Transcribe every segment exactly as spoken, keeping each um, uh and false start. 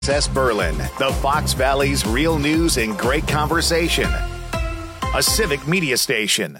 S. Berlin, the Fox Valley's real news and great conversation. A civic media station.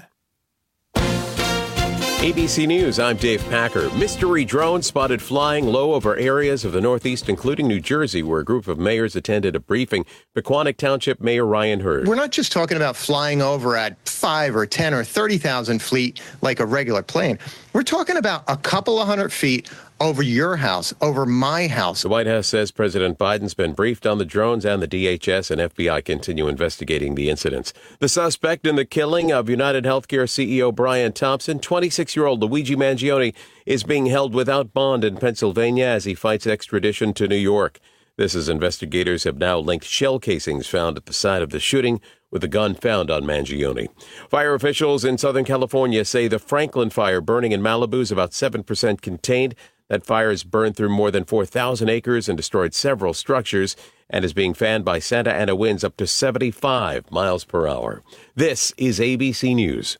A B C News, I'm Dave Packer. Mystery drone spotted flying low over areas of the Northeast, including New Jersey, where a group of mayors attended a briefing. Pequannock Township Mayor Ryan Hurd. We're not just talking about flying over at five or ten or thirty thousand feet like a regular plane. We're talking about a couple of hundred feet over your house, over my house. The White House says President Biden's been briefed on the drones, and the D H S and F B I continue investigating the incidents. The suspect in the killing of United Healthcare C E O Brian Thompson, twenty-six-year-old Luigi Mangione, is being held without bond in Pennsylvania as he fights extradition to New York. This as investigators have now linked shell casings found at the site of the shooting with the gun found on Mangione. Fire officials in Southern California say the Franklin fire burning in Malibu is about seven percent contained. That fire has burned through more than four thousand acres and destroyed several structures and is being fanned by Santa Ana winds up to seventy-five miles per hour. This is A B C News.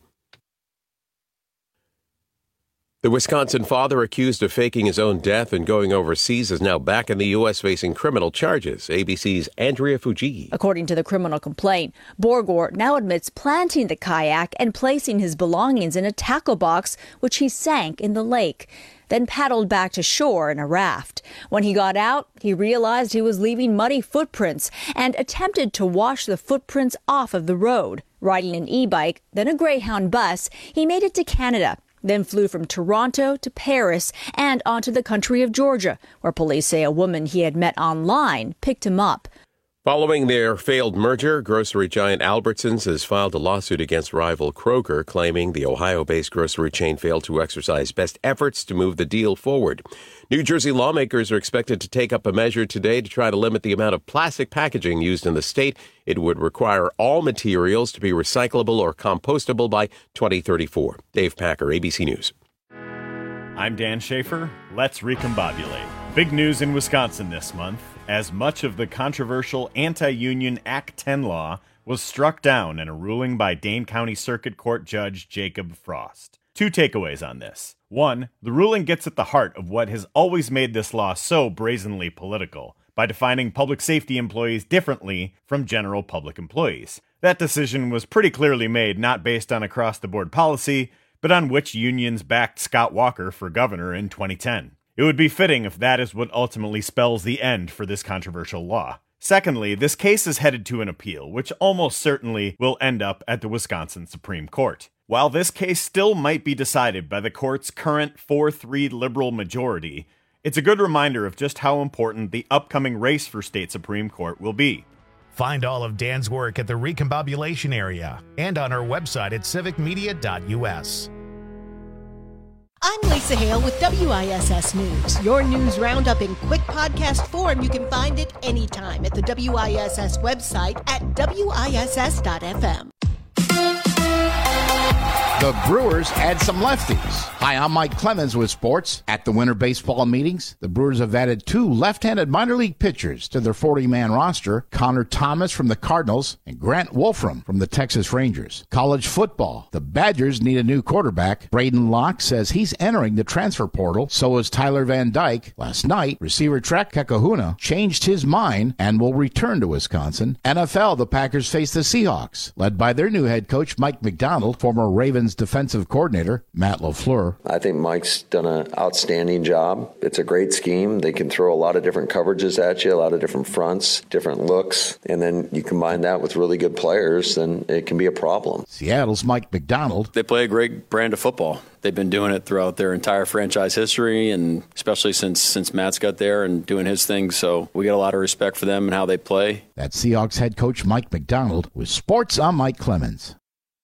The Wisconsin father accused of faking his own death and going overseas is now back in the U S facing criminal charges. A B C's Andrea Fujii. According to the criminal complaint, Borgor now admits planting the kayak and placing his belongings in a tackle box, which he sank in the lake, then paddled back to shore in a raft. When he got out, he realized he was leaving muddy footprints and attempted to wash the footprints off of the road. Riding an e-bike, then a Greyhound bus, he made it to Canada, then flew from Toronto to Paris and onto the country of Georgia, where police say a woman he had met online picked him up. Following their failed merger, grocery giant Albertsons has filed a lawsuit against rival Kroger, claiming the Ohio-based grocery chain failed to exercise best efforts to move the deal forward. New Jersey lawmakers are expected to take up a measure today to try to limit the amount of plastic packaging used in the state. It would require all materials to be recyclable or compostable by twenty thirty-four. Dave Packer, A B C News. I'm Dan Schaefer. Let's recombobulate. Big news in Wisconsin this month, as much of the controversial anti-union Act ten law was struck down in a ruling by Dane County Circuit Court Judge Jacob Frost. Two takeaways on this. One, the ruling gets at the heart of what has always made this law so brazenly political, by defining public safety employees differently from general public employees. That decision was pretty clearly made not based on across-the-board policy, but on which unions backed Scott Walker for governor in twenty ten. It would be fitting if that is what ultimately spells the end for this controversial law. Secondly, this case is headed to an appeal, which almost certainly will end up at the Wisconsin Supreme Court. While this case still might be decided by the court's current four three liberal majority, it's a good reminder of just how important the upcoming race for state Supreme Court will be. Find all of Dan's work at the Recombobulation area and on our website at civic media dot u s. I'm Lisa Hale with W I S S News. Your news roundup in quick podcast form. You can find it anytime at the W I S S website at W I S S dot f m. The Brewers add some lefties. Hi, I'm Mike Clemens with sports. At the winter baseball meetings, the Brewers have added two left-handed minor league pitchers to their forty-man roster, Connor Thomas from the Cardinals and Grant Wolfram from the Texas Rangers. College football. The Badgers need a new quarterback. Braden Locke says he's entering the transfer portal. So is Tyler Van Dyke. Last night, receiver Trek Kakahuna changed his mind and will return to Wisconsin. N F L, the Packers face the Seahawks, led by their new head coach, Mike McDonald, former Ravens defensive coordinator Matt LaFleur. I think Mike's done an outstanding job. It's a great scheme. They can throw a lot of different coverages at you, a lot of different fronts, different looks, and then you combine that with really good players, then it can be a problem. Seattle's Mike McDonald. They play a great brand of football. They've been doing it throughout their entire franchise history, and especially since since Matt's got there and doing his thing. So we got a lot of respect for them and how they play. That's Seahawks head coach Mike McDonald. With sports, I'm Mike Clemens.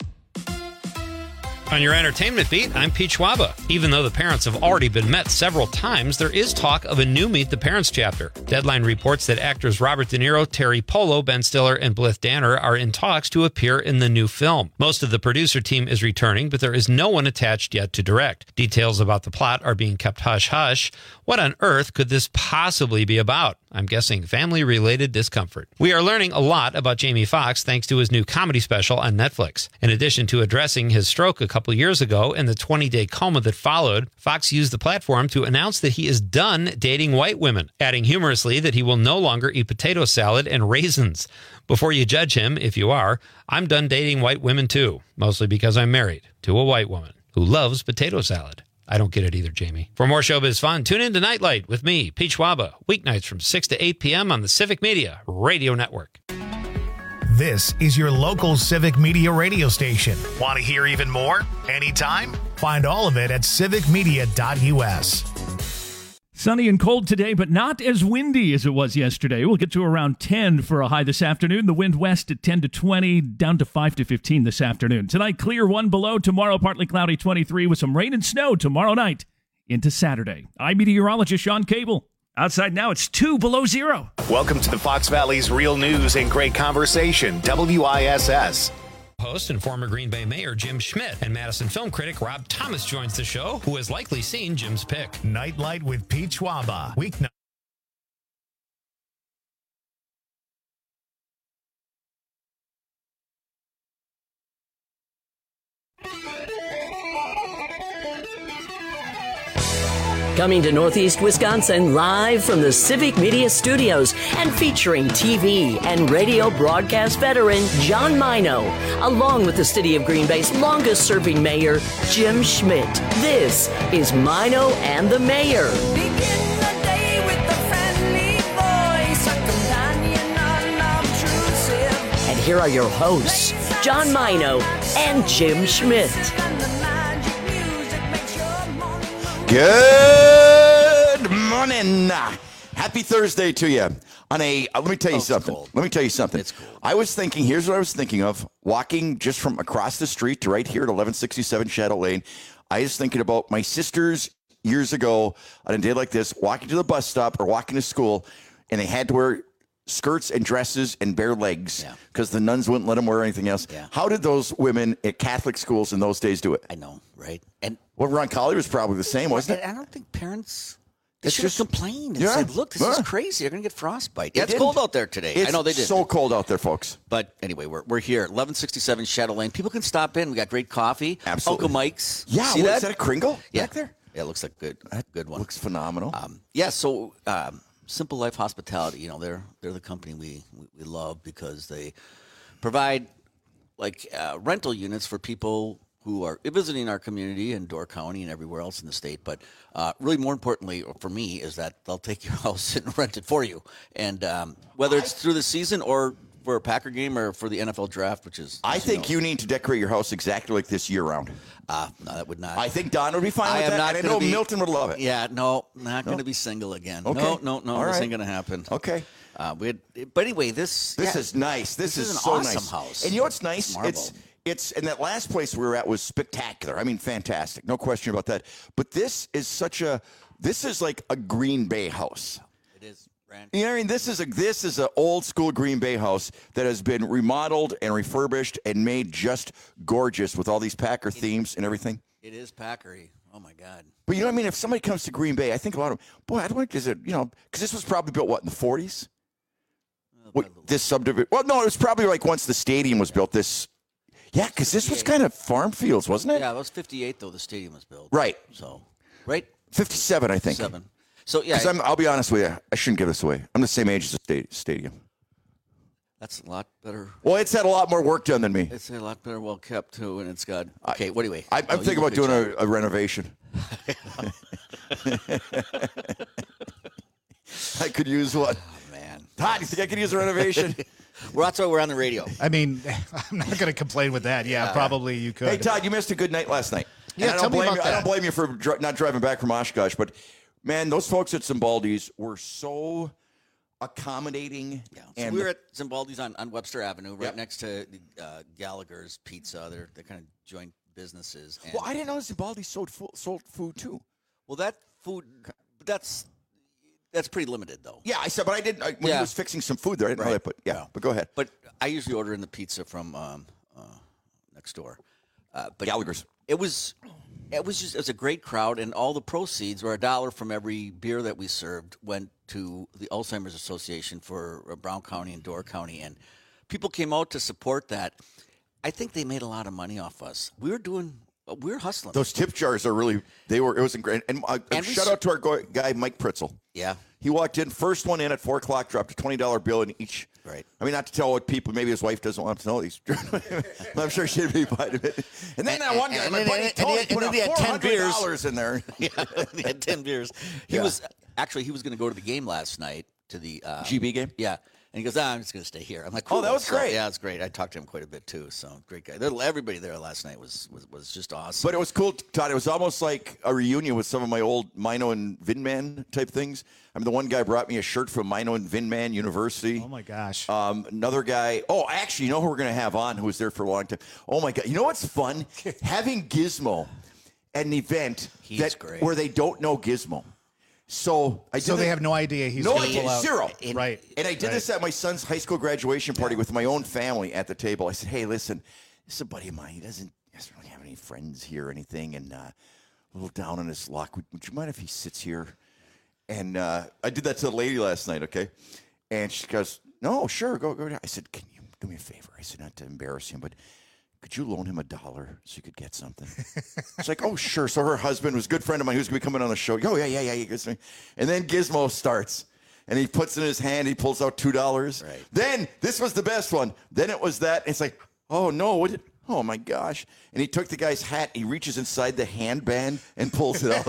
On your entertainment beat, I'm Pete Schwaba. Even though the parents have already been met several times, there is talk of a new Meet the Parents chapter. Deadline reports that actors Robert De Niro, Terry Polo, Ben Stiller, and Blythe Danner are in talks to appear in the new film. Most of the producer team is returning, but there is no one attached yet to direct. Details about the plot are being kept hush-hush. What on earth could this possibly be about? I'm guessing family-related discomfort. We are learning a lot about Jamie Foxx thanks to his new comedy special on Netflix. In addition to addressing his stroke a couple years ago and the twenty-day coma that followed, Foxx used the platform to announce that he is done dating white women, adding humorously that he will no longer eat potato salad and raisins. Before you judge him, if you are, I'm done dating white women too, mostly because I'm married to a white woman who loves potato salad. I don't get it either, Jamie. For more showbiz fun, tune in to Nightlight with me, Pete Schwaba, weeknights from six to eight p.m. on the Civic Media Radio Network. This is your local Civic Media radio station. Want to hear even more? Anytime? Find all of it at civic media dot u s. Sunny and cold today, but not as windy as it was yesterday. We'll get to around ten for a high this afternoon. The wind west at ten to twenty, down to five to fifteen this afternoon. Tonight, clear, one below. Tomorrow, partly cloudy, twenty-three, with some rain and snow tomorrow night into Saturday. I'm meteorologist Sean Cable. Outside now, it's two below zero. Welcome to the Fox Valley's Real News and Great Conversation, W I S S. Host and former Green Bay Mayor Jim Schmidt and Madison film critic Rob Thomas joins the show, who has likely seen Jim's pick. Nightlight with Pete Schwaba. Weeknight. Coming to Northeast Wisconsin live from the Civic Media Studios and featuring T V and radio broadcast veteran John Mino, along with the city of Green Bay's longest-serving mayor, Jim Schmidt. This is Mino and the Mayor. Begin the day with a friendly voice, a companion unobtrusive. And here are your hosts, John Mino and Jim Schmidt. Good morning. Happy Thursday to you. On a, uh, let me tell you oh, something. Let me tell you something. It's cool. I was thinking, here's what I was thinking of, walking just from across the street to right here at eleven sixty-seven Shadow Lane. I was thinking about my sisters years ago on a day like this, walking to the bus stop or walking to school, and they had to wear skirts and dresses and bare legs because yeah. the nuns wouldn't let them wear anything else. Yeah. How did those women at Catholic schools in those days do it? I know, right? And well, Ron Collie was probably the same, wasn't it? I don't think parents they it's should just, have complained and yeah, said, "Look, this yeah. is crazy. You're going to get frostbite." Yeah, it it's didn't. cold out there today. It's I know they did. so cold out there, folks. But anyway, we're we're here, eleven sixty-seven Shadow Lane. People can stop in. We got great coffee. Absolutely. Uncle Mike's. Yeah, See what, that? Is that a Kringle yeah. back there? Yeah, it looks like good. Good one. Looks phenomenal. Um, yeah. So. Um, Simple Life Hospitality, you know, they're they're the company we, we, we love because they provide like uh, rental units for people who are visiting our community in Door County and everywhere else in the state. But uh, really, more importantly for me is that they'll take your house and rent it for you, and um, whether it's through the season or for a Packer game or for the N F L draft, which is I think you, know, you need to decorate your house exactly like this year round. Uh, no, that would not. I think Don would be fine I with am that. not And I know be, Milton would love it. Yeah, no, not no? going to be single again. Okay. No, no, no, All this right. ain't going to happen. Okay. Uh, we had, but anyway, this this yeah, is nice. This, this is, is an so awesome nice. house. And you know what's nice? Marble. It's it's and that last place we were at was spectacular. I mean, fantastic. No question about that. But this is such a this is like a Green Bay house. It is. You know, I mean, this is a this is an old school Green Bay house that has been remodeled and refurbished and made just gorgeous with all these Packer themes and everything. It is Packery. Oh my God! But you know what I mean? If somebody comes to Green Bay, I think a lot of boy, I'd like is it you know because this was probably built what in the forties. What, this subdivision? Well, no, it was probably like once the stadium was built. This, yeah, because this was kind of farm fields, wasn't it? Yeah, it was fifty-eight though. The stadium was built. Right. So, right. fifty-seven, I think. Seven. So yeah, I'm, I'll be honest with you. I shouldn't give this away. I'm the same age as the sta- stadium. That's a lot better. Well, it's had a lot more work done than me. It's a lot better, well kept too, and it's got. Okay, what anyway? I, I'm no, thinking about doing a, a renovation. I could use one. Oh man, Todd, you think I could use a renovation? Well, that's why we're on the radio. I mean, I'm not going to complain with that. Yeah, yeah, probably you could. Hey, Todd, you missed a good night last night. Yeah, and I don't tell me blame about you. that. I don't blame you for dri- not driving back from Oshkosh, but man, those folks at Zimbaldi's were so accommodating. Yeah. So and we were at Zimbaldi's on, on Webster Avenue, right Yep. next to uh, Gallagher's Pizza. They're they're kind of joint businesses. And well, I didn't know Zimbaldi sold food, sold food too. Well, that food, that's that's pretty limited though. Yeah, I said, but I didn't. I, when Yeah. he was fixing some food there, I didn't know Right. that. But yeah, No. but go ahead. But I usually order in the pizza from um, uh, next door. Uh, but Gallagher's. It was it was just it was a great crowd, and all the proceeds, or a dollar from every beer that we served, went to the Alzheimer's Association for Brown County and Door County, and people came out to support that. I think they made a lot of money off us. We were doing, we were hustling. Those tip jars are really, they were, it was great. And, uh, And we shout s- out to our go- guy, Mike Pritzel. Yeah. He walked in, first one in at four o'clock, dropped a twenty dollar bill in each. Right. I mean, not to tell what people, maybe his wife doesn't want to know these. I'm sure she'd be fine with it. And then that one guy, and my then- buddy and Tony, then- put and then he up had four ten hundred beers. dollars in there. Yeah, he had ten beers. He Yeah. was actually he was going to go to the game last night to the uh, G B game. Yeah, and he goes, ah, "I'm just going to stay here." I'm like, Oh, cool. that was So, great. Yeah, it's great. I talked to him quite a bit too. So great guy. There- Everybody there last night was was, was just awesome. But it was cool, Todd. It was almost like a reunion with some of my old Mino and Vinman type things. I mean, the one guy brought me a shirt from Mino and Vinman University. Oh, my gosh. Um, another guy. Oh, actually, you know who we're going to have on who was there for a long time? Oh, my God. You know what's fun? Having Gizmo at an event He's that great. where they don't know Gizmo. So I So did they it- have no idea he's no gonna idea, pull out- zero. And- Right, And I did right. this at my son's high school graduation party with my own family at the table. I said, "Hey, listen, this is a buddy of mine. He doesn't, he doesn't really have any friends here or anything, and uh, a little down on his luck. Would, would you mind if he sits here?" And uh, I did that to the lady last night. Okay, and she goes, "No, sure, go go." I said, "Can you do me a favor?" I said, not to embarrass him, but could you loan him a dollar so you could get something? It's like, oh, sure. So her husband was a good friend of mine who's going to be coming on the show. Oh, yeah, yeah, yeah. He gives me. And then Gizmo starts. And he puts it in his hand. He pulls out two dollars. Right. Then, this was the best one. Then it was that. It's like, oh, no. What did, oh, my gosh. And he took the guy's hat. He reaches inside the handband and pulls it out.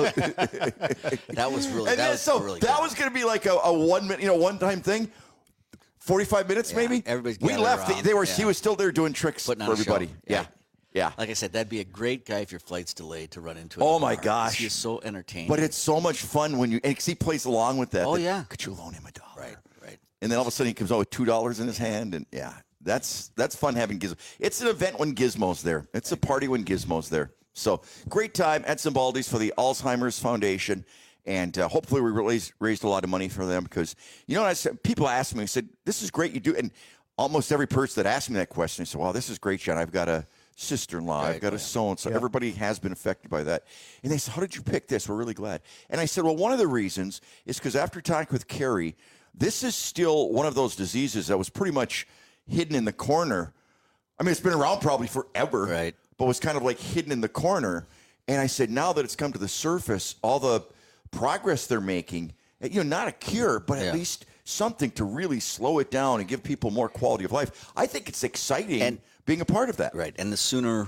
that was really and that then, was so really that good. was going to be like a, a one minute, you know, one time thing. forty-five minutes, Yeah, maybe? everybody's we gathered left. around. They were. Yeah. He was still there doing tricks Putting for on a show. everybody. Yeah. Yeah. Like I said, that'd be a great guy if your flight's delayed to run into. Him Oh at the my bar. gosh. He is so entertaining. But it's so much fun when you, and 'cause he plays along with that. Oh, that, yeah. Could you loan him a dollar? Right, right. And then all of a sudden he comes out with two dollars in his hand, and yeah, that's that's fun having Gizmo. It's an event when Gizmo's there. It's a party when Gizmo's there. So great time at Zimbaldi's for the Alzheimer's Foundation, and uh, hopefully we raised raised a lot of money for them because you know I said, people ask me, I said, "This is great, you do," and almost every person that asked me that question, I said, "Well, this is great, John. I've got a sister-in-law. I've Right, got a yeah. so-and-so. Everybody has been affected by that." And they said, "How did you pick this? We're really glad." And I said, well, one of the reasons is because after talking with Carrie, this is still one of those diseases that was pretty much hidden in the corner. I mean, it's been around probably forever, Right. but was kind of like hidden in the corner. And I said, now that it's come to the surface, all the progress they're making, you know, not a cure, but Yeah. at least something to really slow it down and give people more quality of life. I think it's exciting And- being a part of that. Right, and the sooner,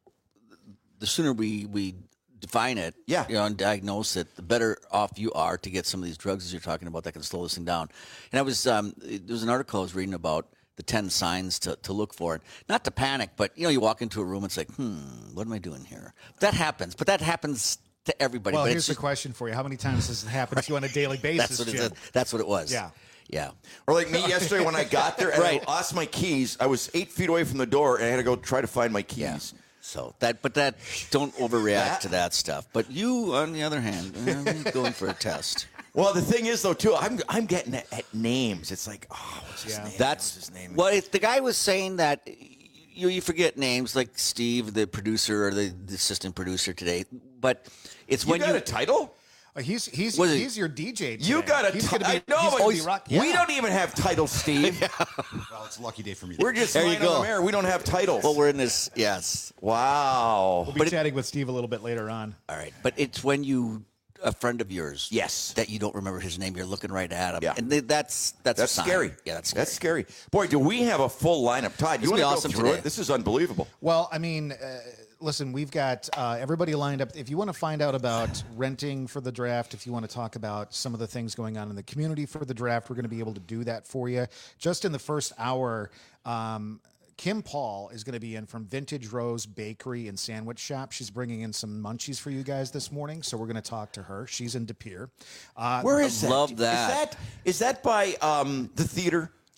the sooner we we define it, Yeah. you know, and diagnose it, the better off you are to get some of these drugs as you're talking about that can slow this thing down. And I was um, there was an article I was reading about the ten signs to, to look for, not to panic, but you know, you walk into a room, it's like, hmm, what am I doing here? That happens, but that happens to everybody. Well, but here's it's the just- question for you. How many times does it happen to you on a daily basis, That's what it Jim? is. That's what it was. Yeah. Yeah. Or like me yesterday when I got there and Right. I lost my keys. I was eight feet away from the door and I had to go try to find my keys. Yeah. So that, but that, don't overreact That- to that stuff. But you, on the other hand, uh, going for a test. Well, the thing is, though, too, I'm I'm getting at, at names. It's like, oh, what's his Yeah. name? That's What's his name? Well, if the guy was saying that you you forget names like Steve, the producer or the, the assistant producer today, but it's You when got you a title? Uh, he's he's Was he- he's your D J. Today. You got a He's title? gonna be- I know, he's but gonna be he's- rock- we Yeah. don't even have titles, Steve. Well, it's a lucky day for me. We're just There you lying on go. the air. We don't have titles. well, we're in this. Yes. Wow. We'll be But it- chatting with Steve a little bit later on. All right, but it's when you a friend of yours, Yes. that you don't remember his name. You're looking right at him, Yeah. and they, that's that's a That's sign. scary. Yeah, that's scary. That's scary. Boy, do we have a full lineup. Todd, you This will want be to go awesome through today. it? This is unbelievable. Well, I mean, uh, listen, we've got uh, everybody lined up. If you want to find out about renting for the draft, if you want to talk about some of the things going on in the community for the draft, we're going to be able to do that for you. Just in the first hour, um, Kim Paul is going to be in from Vintage Rose Bakery and Sandwich Shop. She's bringing in some munchies for you guys this morning, so we're going to talk to her. She's in De Pere. Uh, Where is that? love that. Is that, is that by um, the theater?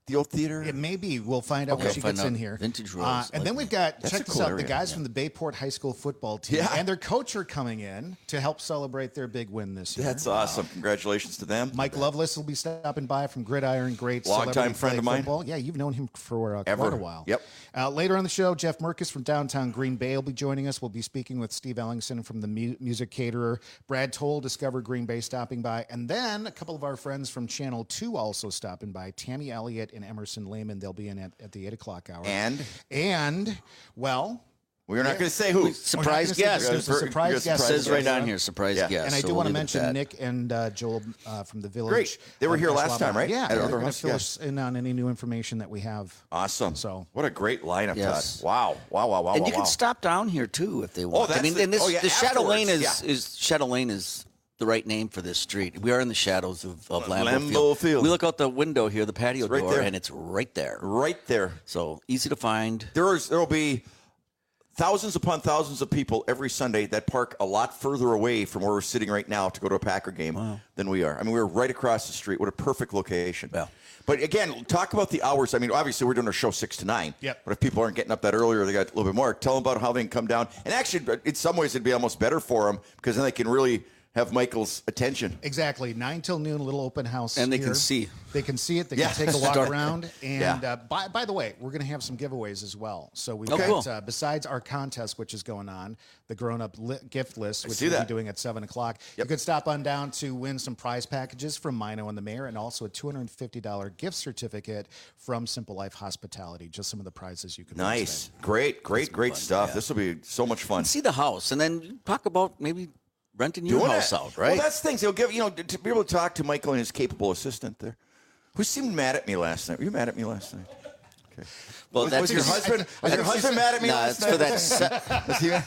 the old theater? It may be. We'll find out Okay. when she Find gets out. in here. Vintage Uh, Rose, and like then we've that. got, That's check a this cool out, area, the guys yeah. from the Bayport High School football team Yeah. and their coach are coming in to help celebrate their big win this year. That's awesome. Congratulations to them. Mike Lovelace will be stopping by from Gridiron. Great Longtime celebrity friend flag of mine. Football. Yeah, you've known him for uh, Ever. quite a while. Yep. Uh, later on the show, Jeff Merkus from downtown Green Bay will be joining us. We'll be speaking with Steve Ellingson from the mu- Music Caterer. Brad Toll, Discover Green Bay, stopping by. And then a couple of our friends from Channel two also stopping by. Tammy Elliott and Emerson Lehman. They'll be in at, at the eight o'clock hour. And? And, well... We're not going to say who. Surprise guest. There's a surprise guest. Says right on here, surprise Yeah. guest. And I so do we'll want to leave it mention at that. Nick and uh, Joel uh, from the Village. Great. They were of here last Ashwaubenon. time, right? Yeah, At they're our going to house, fill yeah. us in on any new information that we have. Awesome. So what a great lineup, Yes. Todd. Wow. Wow, wow, wow, and wow, you can wow. stop down here too if they want. I that's mean, the- and this, oh, yeah, the Shadow afterwards, Lane is, yeah. is Shadow Lane is the right name for this street. We are in the shadows of, of Lambeau, Lambeau Field. Field. We look out the window here, the patio It's right door, there. and it's right there. Right there. So easy to find. There is, there will be thousands upon thousands of people every Sunday that park a lot further away from where we're sitting right now to go to a Packer game than we are. I mean, we're right across the street. What a perfect location. Yeah. But again, talk about the hours. I mean, obviously, we're doing a show six to nine. Yep. But if people aren't getting up that early or they got a little bit more, tell them about how they can come down. And actually, in some ways, it'd be almost better for them because then they can really have Michael's attention. Exactly. nine till noon, a little open house. And they can here. see. They can see it. They Yeah. can take a walk Start. around. And Yeah. uh, by, by the way, we're going to have some giveaways as well. So we've Oh, got, cool. uh, besides our contest, which is going on, the grown-up li- gift list, which see we'll that. be doing at seven o'clock. Yep. You could stop on down to win some prize packages from Mino and the Mayor and also a two hundred fifty dollars gift certificate from Simple Life Hospitality. Just some of the prizes you could win Nice. today. Great, great, great fun, stuff. yeah. This will be so much fun. See the house, and then talk about maybe renting your Doing house it. out, right? Well, that's things. He'll give, you know, to be able to talk to Michael and his capable assistant there. Who seemed mad at me last night? Were you mad at me last night? Okay. well, was, that's was your husband? Was your husband mad at me Nah, last it's night? for that. Se- Was he?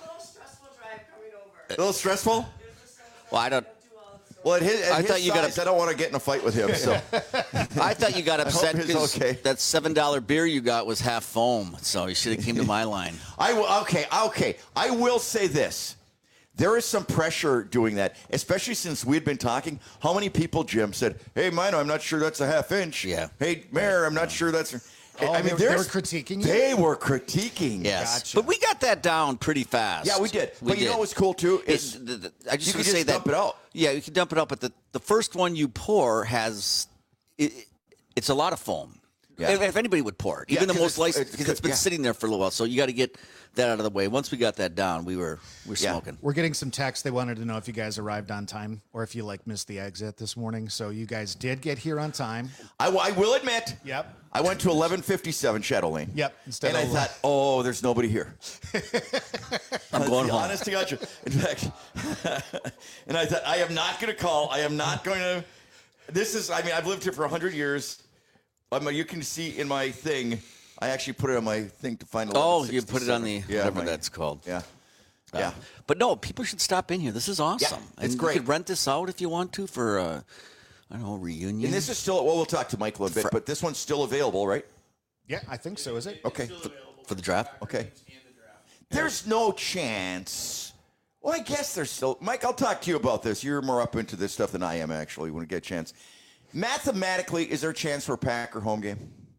A little stressful. well, I don't. Well, at his, at I his thought you size, gotta- I don't want to get in a fight with him. So I thought you got upset he's because okay. that seven dollar beer you got was half foam. So you should have came to my line. I will. Okay, okay. I will say this. There is some pressure doing that, especially since we'd been talking. How many people, Jim, said, "Hey, Mino, I'm not sure that's a half inch." Yeah. Hey, Mayor, I'm not sure that's. Oh, I they mean, were- they there's- were critiquing you? They were critiquing. Yes, Gotcha. but we got that down pretty fast. Yeah, we did. We but you did. know what's cool too is It- the- the- I just you want can to say just that dump it out. Yeah, you can dump it out, but the, the first one you pour has it, it's a lot of foam. Yeah. If, if anybody would pour it, Yeah, even the 'cause most it's- licensed, it's- because it's been yeah. sitting there for a little while. So you got to get that out of the way. Once we got that down, we were we were Yeah. smoking. We're getting some text. They wanted to know if you guys arrived on time or if you like missed the exit this morning. So you guys did get here on time. I, I will admit. Yep. I went to eleven fifty-seven Shadow Lane. Yep, instead And I of- thought, oh, there's nobody here. I'm going home. Honest to God, you- in fact, and I thought, I am not going to call. I am not going to. This is. I mean, I've lived here for a hundred years. I'm, you can see in my thing. I actually put it on my thing to find. Oh, you put it on the Yeah, whatever my- that's called. Yeah. Uh, Yeah. But no, people should stop in here. This is awesome. Yeah, it's and great. You could rent this out if you want to for uh, I don't know, a reunion. And this is still. Well, we'll talk to Michael in a bit, but this one's still available, right? Yeah, I think so. Is it? Okay. for the draft. Okay. There's no chance. Well, I guess there's still. Mike, I'll talk to you about this. You're more up into this stuff than I am, actually, when we get a chance. Mathematically, is there a chance for a Packer home game?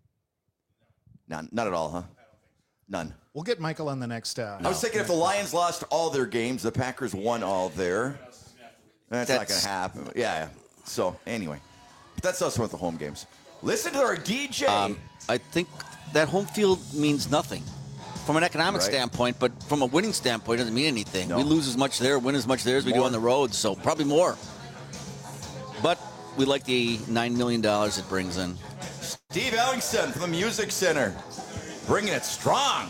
None. Not at all, huh? None. We'll get Michael on the next. Uh, I was thinking if the Lions lost all their games, the Packers won all their. That's, not going That's- to happen. Yeah, yeah. So, anyway. But that's us with the home games. Listen to our D J. Um, I think that home field means nothing from an economic Right. standpoint, but from a winning standpoint, it doesn't mean anything. No. We lose as much there, win as much there as we do More. on the road, so probably more. But we like the nine million dollars it brings in. Steve Ellingson from the Music Center. Bringing it strong.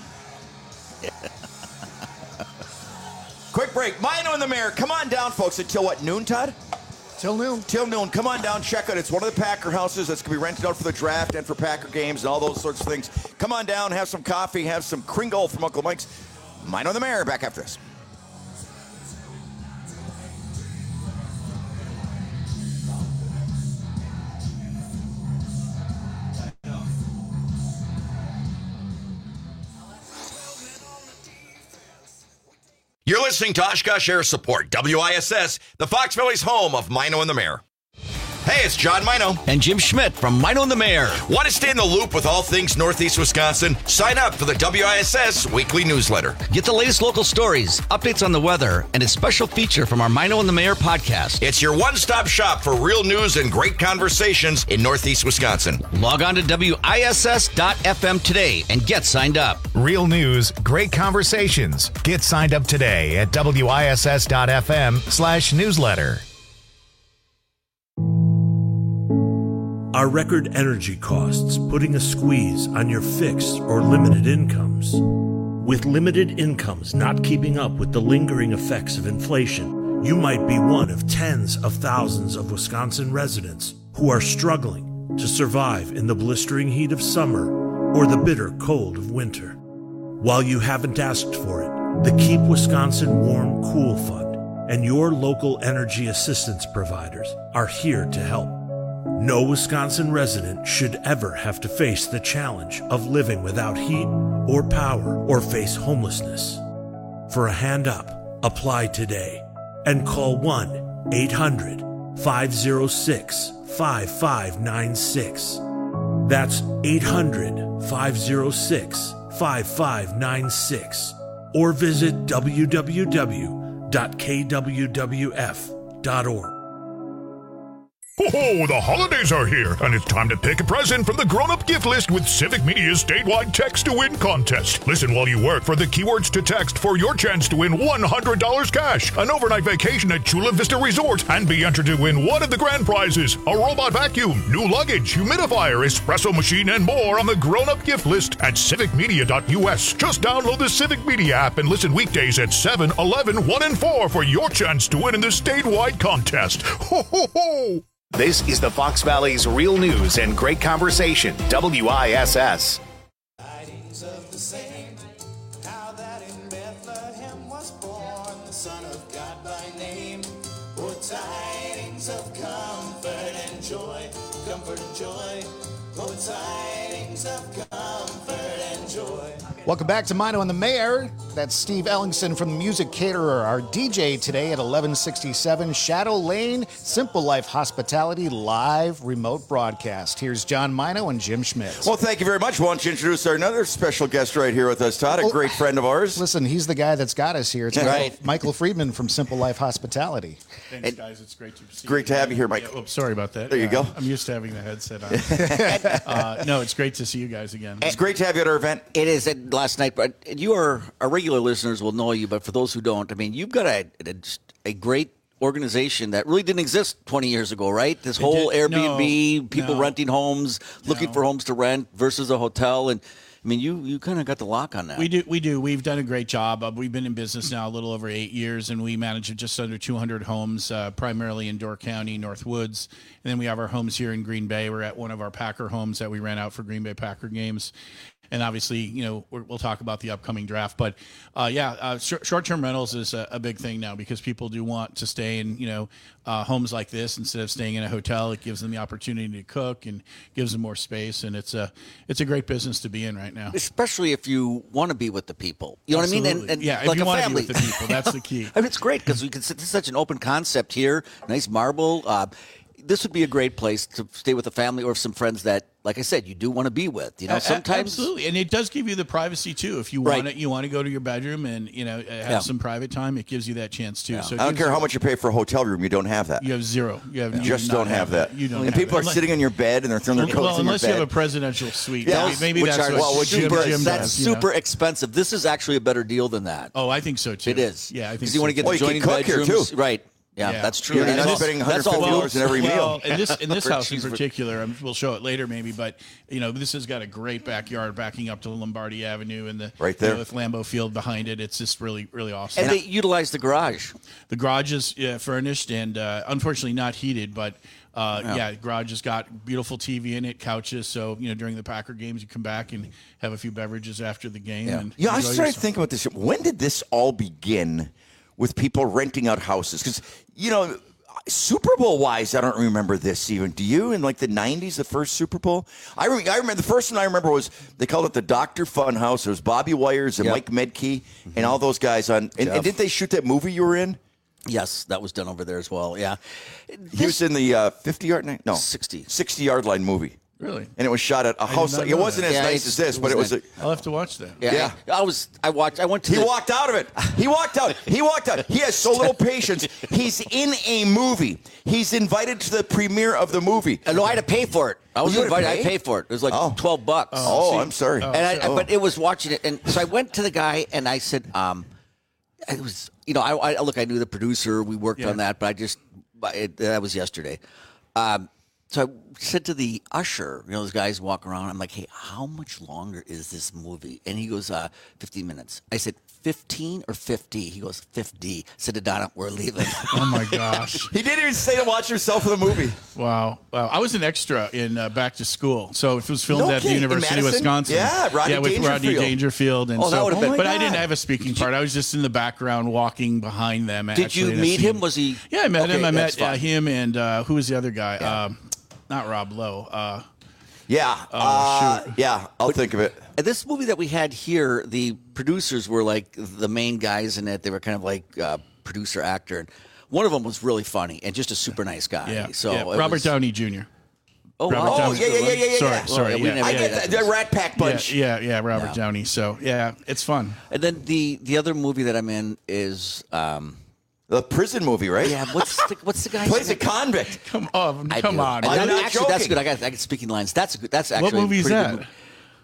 Quick break. Mino and the Mayor. Come on down, folks. Until what, noon, Todd? Till noon. Till noon. Come on down. Check it. It's one of the Packer houses that's going to be rented out for the draft and for Packer games and all those sorts of things. Come on down. Have some coffee. Have some Kringle from Uncle Mike's. Mino and the Mayor. Back after this. You're listening to Oshkosh Air Support, W I S S, the Fox Valley's home of Mino and the Mayor. Hey, it's John Mino. And Jim Schmidt from Mino and the Mayor. Want to stay in the loop with all things Northeast Wisconsin? Sign up for the W I S S weekly newsletter. Get the latest local stories, updates on the weather, and a special feature from our Mino and the Mayor podcast. It's your one-stop shop for real news and great conversations in Northeast Wisconsin. Log on to W I S S dot F M today and get signed up. Real news, great conversations. Get signed up today at W I S S dot F M slash newsletter. Are record energy costs putting a squeeze on your fixed or limited incomes? With limited incomes not keeping up with the lingering effects of inflation, you might be one of tens of thousands of Wisconsin residents who are struggling to survive in the blistering heat of summer or the bitter cold of winter. While you haven't asked for it, the Keep Wisconsin Warm Cool Fund and your local energy assistance providers are here to help. No Wisconsin resident should ever have to face the challenge of living without heat or power or face homelessness. For a hand up, apply today and call one eight hundred five oh six five five nine six. That's eight hundred five oh six five five nine six or visit w w w dot k w w f dot org. Oh, the holidays are here, and it's time to pick a present from the grown-up gift list with Civic Media's statewide Text to Win contest. Listen while you work for the keywords to text for your chance to win one hundred dollars cash, an overnight vacation at Chula Vista Resort, and be entered to win one of the grand prizes, a robot vacuum, new luggage, humidifier, espresso machine, and more on the grown-up gift list at civic media dot u s. Just download the Civic Media app and listen weekdays at seven, eleven, one, and four for your chance to win in the statewide contest. Ho, ho, ho! This is the Fox Valley's real news and great conversation, W I S S. Tidings of the saint, how that in Bethlehem was born the Son of God by name. Oh, tidings of comfort and joy, comfort and joy. Oh, tidings of comfort and joy. Welcome back to Mino and the Mayor. That's Steve Ellingson from the Music Caterer, our D J today at eleven sixty-seven Shadow Lane, Simple Life Hospitality live remote broadcast. Here's John Mino and Jim Schmidt. Well, thank you very much. Why don't you introduce our another special guest right here with us, Todd, a great friend of ours. Listen, he's the guy that's got us here. It's Right. Michael, Michael Friedman from Simple Life Hospitality. Thanks, guys. It's great to see Great you. to have you here, Mike. Yeah, oops, sorry about that. There you Uh, go. I'm used to having the headset on. uh, no, it's great to see you guys again. It's great to have you at our event. It is. And last night, but you are our regular listeners will know you, but for those who don't, I mean, you've got a a, a great organization that really didn't exist twenty years ago, right? This It whole did- Airbnb, no, people no. renting homes, looking No. for homes to rent versus a hotel, and I mean, you you kind of got the lock on that. We do. We do. We've done a great job. Uh, we've been in business now a little over eight years, and we manage just under two hundred homes, uh, primarily in Door County, North Woods. And then we have our homes here in Green Bay. We're at one of our Packer homes that we rent out for Green Bay Packer games. And obviously, you know, we're, we'll talk about the upcoming draft. But, uh, yeah, uh, sh- short-term rentals is a, a big thing now because people do want to stay in, you know, uh, homes like this instead of staying in a hotel. It gives them the opportunity to cook and gives them more space. And it's a it's a great business to be in right now. Especially if you want to be with the people. You know what I mean? And, Absolutely. and Yeah, if like you a wanna be family. with the people, that's the key. I mean, it's great because we can. This is such an open concept here. Nice marble. Uh, this would be a great place to stay with a family or some friends that, like I said, you do want to be with. You know, A- a- sometimes absolutely, and it does give you the privacy too. If you Right. want it, you want to go to your bedroom and you know uh, have Yeah. some private time. It gives you that chance too. So it I don't gives care you- how much you pay for a hotel room, you don't have that. You have zero. You have You you just do not don't have that. You don't. And have people it. are Unless- sitting in your bed and they're throwing their coats well, in your unless you have bed. a presidential suite. Yeah, Maybe- maybe which that's are- what well, which Jim, super- Jim that's does, you know? super expensive. This is actually a better deal than that. Oh, I think so too. It is. Yeah, I think Because you want to so, get the too. joining bedrooms, right? Yeah, that's true. Yeah, That's you're all- not spending that's all one hundred fifty dollars in every meal. Well, in this in this For house in cheeseburger. particular, I'm, we'll show it later maybe, but you know this has got a great backyard backing up to Lombardi Avenue and the Right you there. know, with Lambeau Field behind it. It's just really really awesome. And they utilize the garage. The garage is yeah, furnished and uh, unfortunately not heated, but uh, Yeah. yeah, the garage has got beautiful T V in it, couches. So you know during the Packer games, you come back and have a few beverages after the game. Yeah, And yeah I enjoy started yourself. thinking about this. When did this all begin with people renting out houses? Because, you know, Super Bowl wise, I don't remember this even. Do you? In like the nineties, the first Super Bowl? I, re- I remember the first one I remember was they called it the Doctor Fun House. It was Bobby Wires and Yep. Mike Medkey and all those guys on. And, and Jeff. didn't they shoot that movie you were in? Yes, that was done over there as well. Yeah, He was in the uh, fifty-yard line? No. sixty. sixty-yard line movie. Really? And it was shot at a house. not Like, it know wasn't that. as Yeah, nice it's- as this, it but it was. wasn't- A, I'll have to watch that. Yeah, Yeah. I, I was. I watched. I went to. he the, walked out of it. He walked out. He walked out. He has so little patience. He's in a movie. He's invited to the premiere of the movie. Uh, no, I had to pay for it. I was You had to invited. I pay? paid for it. It was like Oh. twelve bucks. Oh, see. I'm sorry. Oh. and I, Oh. but it was watching it, and so I went to the guy and I said, um, it was, you know, I, I look, I knew the producer, we worked Yeah. on that, but I just, it, that was yesterday. Um, so I said to the usher, you know, those guys walk around. I'm like, hey, how much longer is this movie? And he goes, uh, fifteen minutes. I said, fifteen or fifty? He goes, fifty. I said to Donna, we're leaving. Oh my gosh. He didn't even say to watch yourself in the movie. Wow. Wow. I was an extra in uh, Back to School. So it was filmed No at the kidding. In University of Madison? Wisconsin. Yeah, Rodney yeah, with Rodney Dangerfield. Dangerfield. And Oh, that so, would've been- but Oh my I didn't God. have a speaking part. I was just in the background walking behind them. Did actually, you in a meet scene. him? Was he? Yeah, I met Okay, him. I that's met uh, fine. him and uh, who was the other guy? Um, not Rob Lowe. Uh, Yeah. Oh, uh, shoot. Yeah, I'll think of it. And this movie that we had here, the producers were like the main guys in it. They were kind of like uh, producer actor, and one of them was really funny and just a super nice guy. yeah. So yeah. it Robert was- Downey Junior Oh, Robert wow. Downey- yeah, yeah, yeah, yeah, yeah. Sorry, yeah. sorry. Well, we yeah, never I Yeah, get yeah, the, the Rat Pack bunch. yeah, yeah, yeah, Robert Yeah. Downey. So yeah, it's fun. And then the the other movie that I'm in is um, The prison movie, right? yeah. What's the, what's the guy's Plays a name? convict. Come on, I come do. on. And I'm that- not actually, that's joking. good. I got I got speaking lines. That's a good. That's actually What movie a is pretty that? good movie.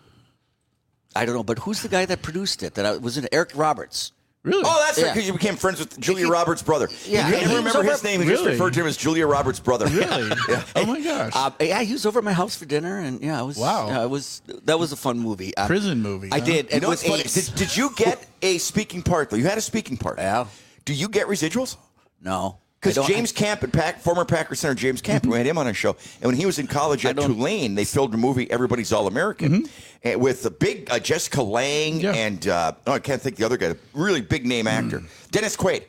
I don't know, but who's the guy that produced it? That I, was it Eric Roberts? Really? Oh, that's right, Yeah. because you became friends with Julia Roberts' brother. Yeah. You He can't was remember over- his name. You just Really? referred to him as Julia Roberts' brother. Really? Oh my gosh. Uh, yeah, he was over at my house for dinner, and yeah, it was Wow. Yeah, it was that was a fun movie. Uh, Prison movie. I huh? did. You And know with what's funny? Ace. Did, did you get a speaking part, though? You had a speaking part. Yeah. Do you get residuals? No, Because I don't- James Camp, at Pack, former Packer center James Camp, we had him on our show. And when he was in college at Tulane, they filmed a movie, Everybody's All-American, and with a big uh, Jessica Lange Yeah. and, uh, oh, I can't think the other guy, a really big name actor, Dennis Quaid.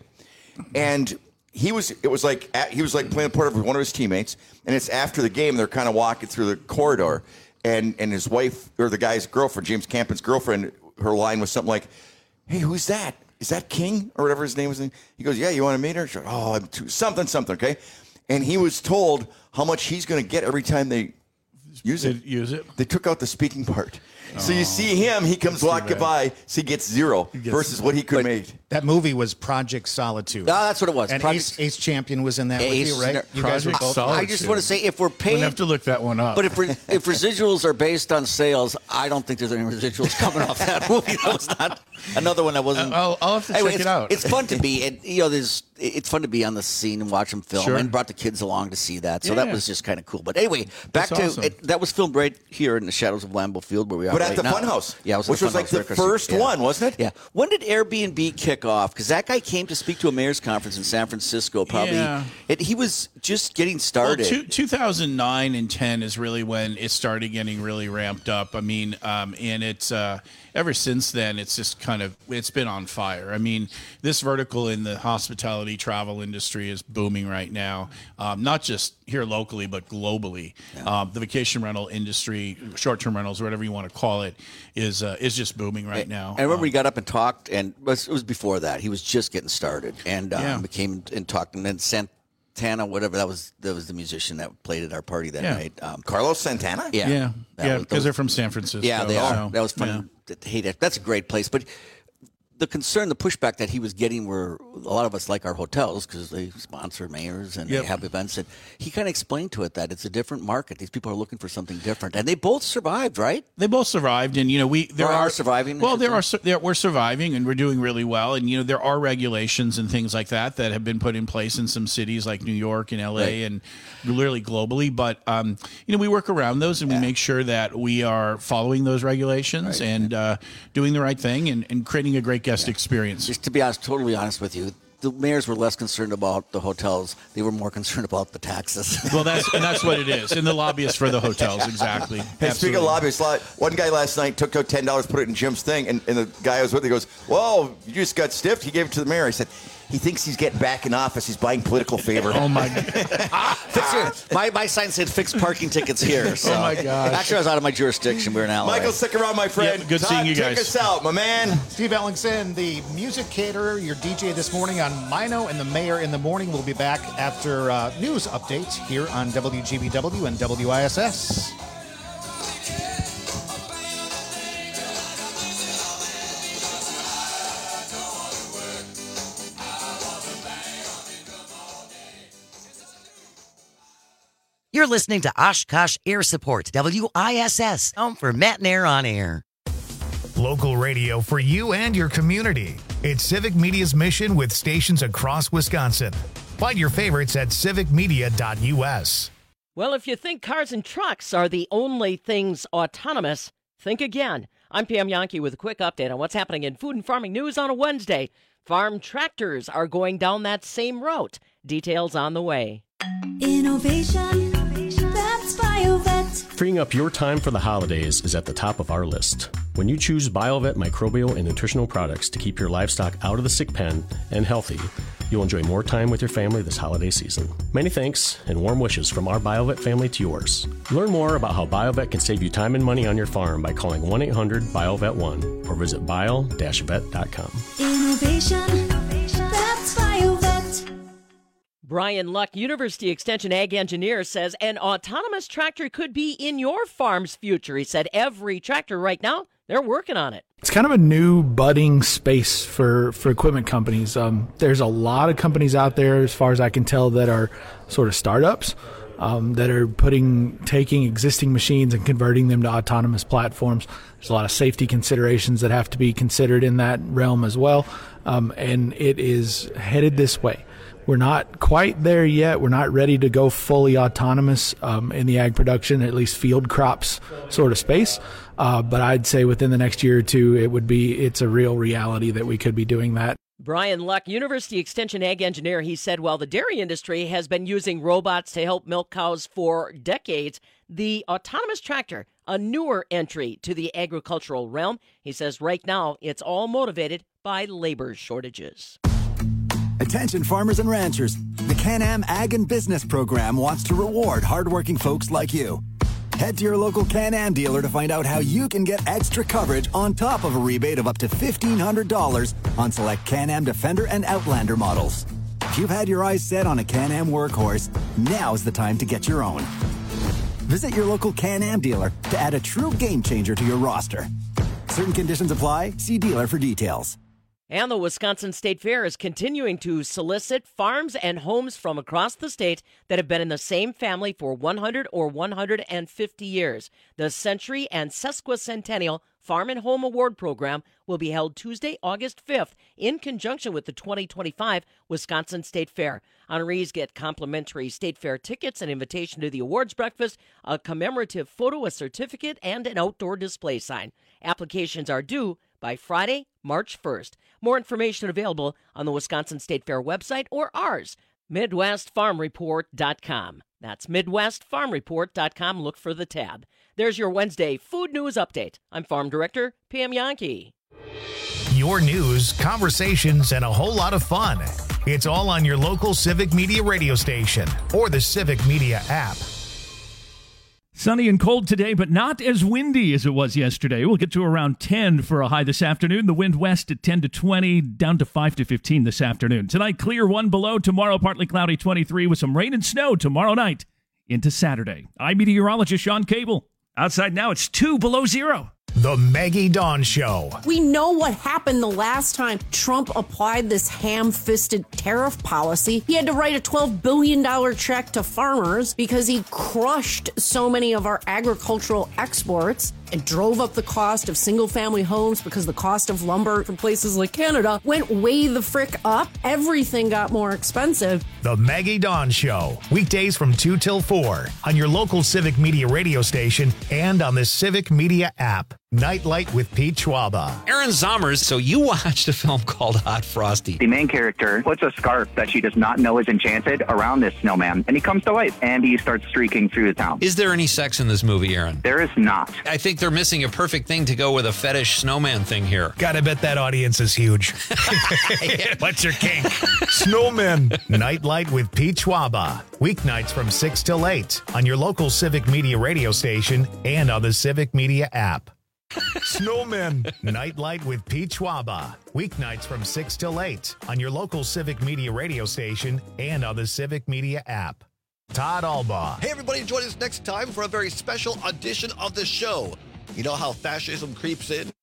And he was, it was like, at, he was like playing a part of one of his teammates, and it's after the game, they're kind of walking through the corridor, and, and his wife, or the guy's girlfriend, James Campion's girlfriend, her line was something like, hey, who's that? Is that King or whatever his name was? He goes, yeah, you want to meet her? She's like, oh, I'm too, something, something, okay? And he was told how much he's going to get every time they use it. Use it. They took out the speaking part. So you see him, he comes walking by, so he gets zero versus what he could make. That movie was Project Solitude. No, that's what it was. And Project- Ace, Ace Champion was in that Ace with you, right? You guys were Project both. Solitude. I just want to say, if we're We'll paying, have to look that one up. but if re- if residuals are based on sales, I don't think there's any residuals coming off that movie. That was not another one that wasn't. I'll, I'll have to Anyway, check it's, it out. It's fun to be, and you know, there's it's fun to be on the scene and watch them film, Sure. and brought the kids along to see that. So Yeah. that was just kind of cool. But anyway, back That's to awesome. it, that was filmed right here in the shadows of Lambeau Field, where we are But right at the now. Funhouse, Yeah, it was at which was like Funhouse the there, 'cause- first yeah. one, wasn't it? Yeah. When did Airbnb kick off? Because that guy came to speak to a mayor's conference in San Francisco. Probably, Yeah. it, he was just getting Well, started. two, two thousand nine and ten is really when it started getting really ramped up. I mean, um, and it's uh, ever since then, it's just kind of it's been on fire. I mean, this vertical in the hospitality travel industry is booming right now, um, not just here locally but globally. Um, the vacation rental industry, short-term rentals, whatever you want to call it, is uh, is just booming right now. I remember Um, he got up and talked, and it was, it was before that. He was just getting started, and um, Yeah. became and talked, and then Santana, whatever that was, that was the musician that played at our party that Yeah. night. Um, Carlos Santana? yeah, yeah, That yeah, was- because they're from San Francisco. yeah, they are. so, That was fun. yeah. to hate it. That's a great place, but the concern, the pushback that he was getting, were a lot of us like our hotels because they sponsor mayors and Yep. they have events, and he kind of explained to it that it's a different market. These people are looking for something different, and they both survived, right? They both survived, and you know we there Or are, are surviving, I Well, should there say. are su- there, we're surviving, and we're doing really well. And you know there are regulations and things like that that have been put in place in some cities like New York and L A Right. and literally globally. But um, you know we work around those, and we make sure that we are following those regulations and uh, doing the right thing and, and creating a great guest experience. Just to be honest, totally honest with you, the mayors were less concerned about the hotels. They were more concerned about the taxes. Well, that's and that's what it is. And the lobbyists for the hotels, exactly. Hey, speaking Absolutely. of lobbyists, li- one guy last night took out ten dollars, put it in Jim's thing, and, and the guy I was with, he goes, "Well, you just got stiffed." He gave it to the mayor. I said, He thinks he's getting back in office. He's buying political favor. Oh, my Fix your, my, my sign said fixed parking tickets here. So. Oh, my gosh. Actually, I was out of my jurisdiction. We were in L A. Michael, stick around, my friend. Yep, good Todd, seeing you guys. Take us out, my man. Steve Ellingson, the music caterer, your D J this morning on Mino and the Mayor in the Morning. We'll be back after uh, news updates here on W G B W and W I S S. You're listening to Oshkosh Air Support, W I S S, home for Matt and Air on Air. Local radio for you and your community. It's Civic Media's mission with stations across Wisconsin. Find your favorites at civic media dot U S. Well, if you think cars and trucks are the only things autonomous, think again. I'm Pam Yankee with a quick update on what's happening in food and farming news on a Wednesday. Farm tractors are going down that same route. Details on the way. Innovation, that's BioVet. Freeing up your time for the holidays is at the top of our list. When you choose BioVet microbial and nutritional products to keep your livestock out of the sick pen and healthy, you'll enjoy more time with your family this holiday season. Many thanks and warm wishes from our BioVet family to yours. Learn more about how BioVet can save you time and money on your farm by calling one eight hundred B I O V E T one or visit bio dash vet dot com. Innovation, that's BioVet. Brian Luck, University Extension Ag Engineer, says an autonomous tractor could be in your farm's future. He said every tractor right now, they're working on it. It's kind of a new budding space for, for equipment companies. Um, there's a lot of companies out there, as far as I can tell, that are sort of startups um, that are putting taking existing machines and converting them to autonomous platforms. There's a lot of safety considerations that have to be considered in that realm as well, um, and it is headed this way. We're not quite there yet. We're not ready to go fully autonomous um, in the ag production, at least field crops sort of space. Uh, but I'd say within the next year or two, it would be, it's a real reality that we could be doing that. Brian Luck, University Extension Ag Engineer, he said while the dairy industry has been using robots to help milk cows for decades, the autonomous tractor, a newer entry to the agricultural realm, he says right now it's all motivated by labor shortages. Attention farmers and ranchers, the Can-Am Ag and Business Program wants to reward hardworking folks like you. Head to your local Can-Am dealer to find out how you can get extra coverage on top of a rebate of up to fifteen hundred dollars on select Can-Am Defender and Outlander models. If you've had your eyes set on a Can-Am workhorse, now's the time to get your own. Visit your local Can-Am dealer to add a true game changer to your roster. Certain conditions apply. See dealer for details. And the Wisconsin State Fair is continuing to solicit farms and homes from across the state that have been in the same family for one hundred or one hundred fifty years. The Century and Sesquicentennial Farm and Home Award Program will be held Tuesday, August fifth, in conjunction with the twenty twenty-five Wisconsin State Fair. Honorees get complimentary State Fair tickets, an invitation to the awards breakfast, a commemorative photo, a certificate, and an outdoor display sign. Applications are due by Friday, March first. More information available on the Wisconsin State Fair website or ours, Midwest Farm Report dot com. That's Midwest Farm Report dot com. Look for the tab. There's your Wednesday Food News Update. I'm Farm Director Pam Yankee. Your news, conversations, and a whole lot of fun. It's all on your local Civic Media radio station or the Civic Media app. Sunny and cold today, but not as windy as it was yesterday. We'll get to around ten for a high this afternoon. The wind west at ten to twenty, down to five to fifteen this afternoon. Tonight, clear one below. Tomorrow, partly cloudy twenty-three with some rain and snow tomorrow night into Saturday. I'm meteorologist Sean Cable. Outside now, it's two below zero. The Maggie Dawn Show. We know what happened the last time Trump applied this ham-fisted tariff policy. He had to write a twelve billion dollars check to farmers because he crushed so many of our agricultural exports and drove up the cost of single-family homes because the cost of lumber from places like Canada went way the frick up. Everything got more expensive. The Maggie Dawn Show, weekdays from two till four on your local Civic Media radio station and on the Civic Media app. Nightlight with Pete Schwaba. Aaron Zommers, so you watched a film called Hot Frosty. The main character puts a scarf that she does not know is enchanted around this snowman, and he comes to life, and he starts streaking through the town. Is there any sex in this movie, Aaron? There is not. I think they're missing a perfect thing to go with a fetish snowman thing here. Gotta bet that audience is huge. What's your kink? Snowmen. Nightlight with Pete Schwaba. Weeknights from six till eight on your local Civic Media radio station and on the Civic Media app. Snowmen. Nightlight with Pete Schwaba. Weeknights from six till eight on your local Civic Media radio station and on the Civic Media app. Todd Albaugh. Hey, everybody, join us next time for a very special edition of the show. You know how fascism creeps in?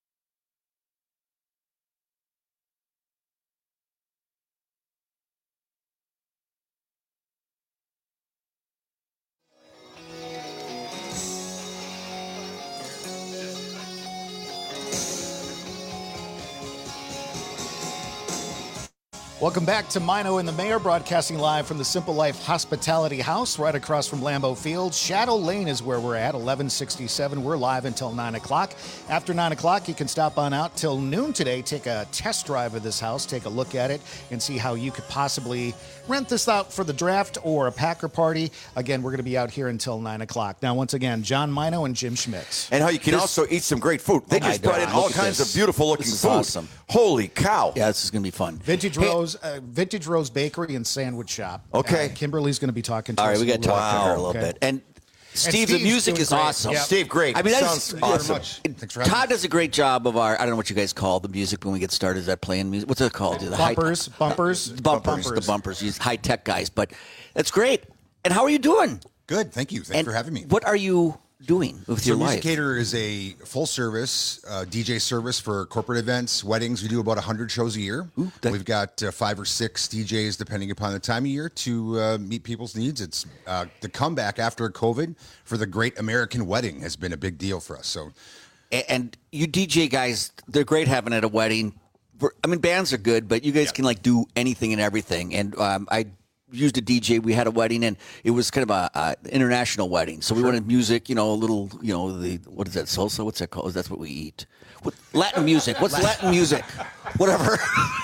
Welcome back to Mino and the Mayor, broadcasting live from the Simple Life Hospitality House right across from Lambeau Field. Shadow Lane is where we're at, eleven sixty-seven. We're live until nine o'clock. After nine o'clock, you can stop on out till noon today, take a test drive of this house, take a look at it, and see how you could possibly rent this out for the draft or a Packer party. Again, we're going to be out here until nine o'clock. Now, once again, John Mino and Jim Schmitz. And how you can This- also eat some great food. They Oh my just brought in God, all look at kinds this. of beautiful looking This is food. awesome. Holy cow. Yeah, this is going to be fun. Vintage Rose, uh, Vintage Rose Bakery and Sandwich Shop. Okay. Uh, Kimberly's going to be talking to All us. right, we got to talk to her a little Okay. bit. And Steve, Steve's the music doing is great. awesome. Yep. Steve, great. I mean, that's Sounds awesome. awesome. Thanks for having Todd me. does a great job of our, I don't know what you guys call the music when we get started. Is that playing music? What's it called? The high- Bumpers, bumpers, the bumpers, bumpers. the bumpers. These high tech guys, but that's great. And how are you doing? Good, thank you. Thanks And for having me. What are you doing with So your life? Musicator is a full service uh, D J service for corporate events, weddings. We do about one hundred shows a year. Ooh, that- We've got uh, five or six D Js, depending upon the time of year, to uh, meet people's needs. It's uh, the comeback after COVID for the Great American Wedding has been a big deal for us. So, A- And you D J guys, they're great having at a wedding. We're- I mean, bands are good, but you guys can like do anything and everything. And um, I used a D J. We had a wedding, and it was kind of a, a international wedding. So we wanted music, you know, a little, you know, the what is that salsa? What's that called? That's what we eat. What, Latin music. What's Latin music? Whatever.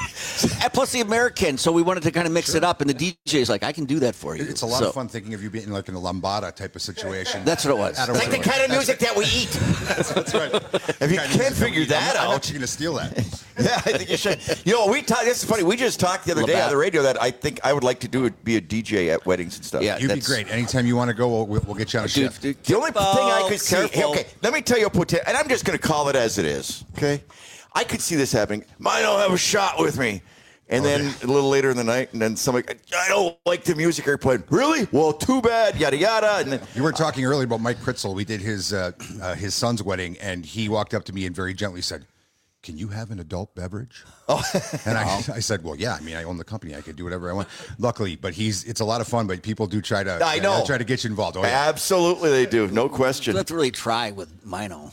And plus the American. So we wanted to kind of mix it up, and the D J's like, I can do that for you. it's a lot So- of fun thinking of you being like in a lambada type of situation. That's what it was. At a Like the wedding. kind of music that we eat. That's right. If you Kind of can't music figure we- that I'm, I'm out. actually going to steal that. Yeah, I think you should. You know, we talked. This is funny. We just talked the other day Labatt. on the radio that I think I would like to do it, be a D J at weddings and stuff. Yeah, You'd be that's- great. Anytime you want to go, we'll, we'll we'll get you on a Dude, shift. dude, The only thing I could see. careful. Okay, let me tell you a potential, and I'm just going to call it as it is. Okay, I could see this happening. Mino, have a shot with me. And then a little later in the night, and then somebody, I don't like the music they're playing. Really? Well, too bad. Yada yada. And then You were talking earlier about Mike Kritzel. We did his uh, uh, his son's wedding, and he walked up to me and very gently said, "Can you have an adult beverage?" Oh. And I, I said, "Well, yeah. I mean, I own the company. I could do whatever I want." Luckily, but he's it's a lot of fun. But people do try to I know. uh, try to get you involved. Oh, yeah. absolutely they do, no question. Let's really try with Mino.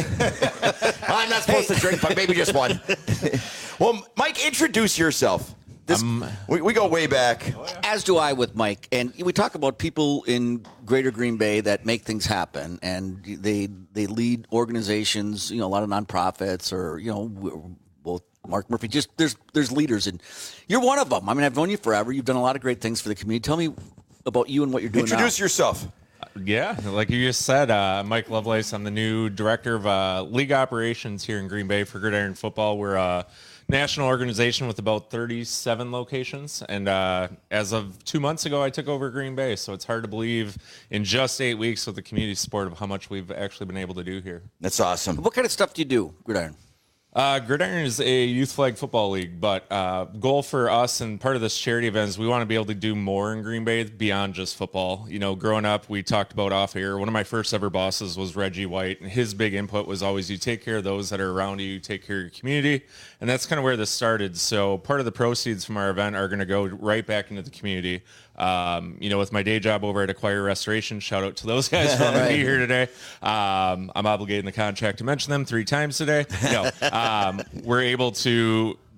I'm not supposed to drink, but maybe just one. Well, Mike, introduce yourself. This, we, we go way back. As do I with Mike. And we talk about people in Greater Green Bay that make things happen, and they they lead organizations, you know, a lot of nonprofits, or, you know, we're both Mark Murphy. Just there's there's leaders, and you're one of them. I mean, I've known you forever. You've done a lot of great things for the community. Tell me about you and what you're doing Introduce now. yourself. Yeah, like you just said, uh, Mike Lovelace. I'm the new director of uh, league operations here in Green Bay for Gridiron Football. We're a national organization with about thirty-seven locations, and uh, as of two months ago, I took over Green Bay. So it's hard to believe in just eight weeks with the community support of how much we've actually been able to do here. That's awesome. What kind of stuff do you do, Gridiron? Uh, Gridiron is a youth flag football league, but uh, goal for us and part of this charity event is we want to be able to do more in Green Bay beyond just football. You know, growing up, we talked about off air. One of my first ever bosses was Reggie White, and his big input was always you take care of those that are around you, you take care of your community, and that's kind of where this started. So part of the proceeds from our event are going to go right back into the community. Um, you know, with my day job over at Acquire Restoration, shout out to those guys for letting me be here today. Um, I'm obligated in the contract to mention them three times today. No, um, we're able to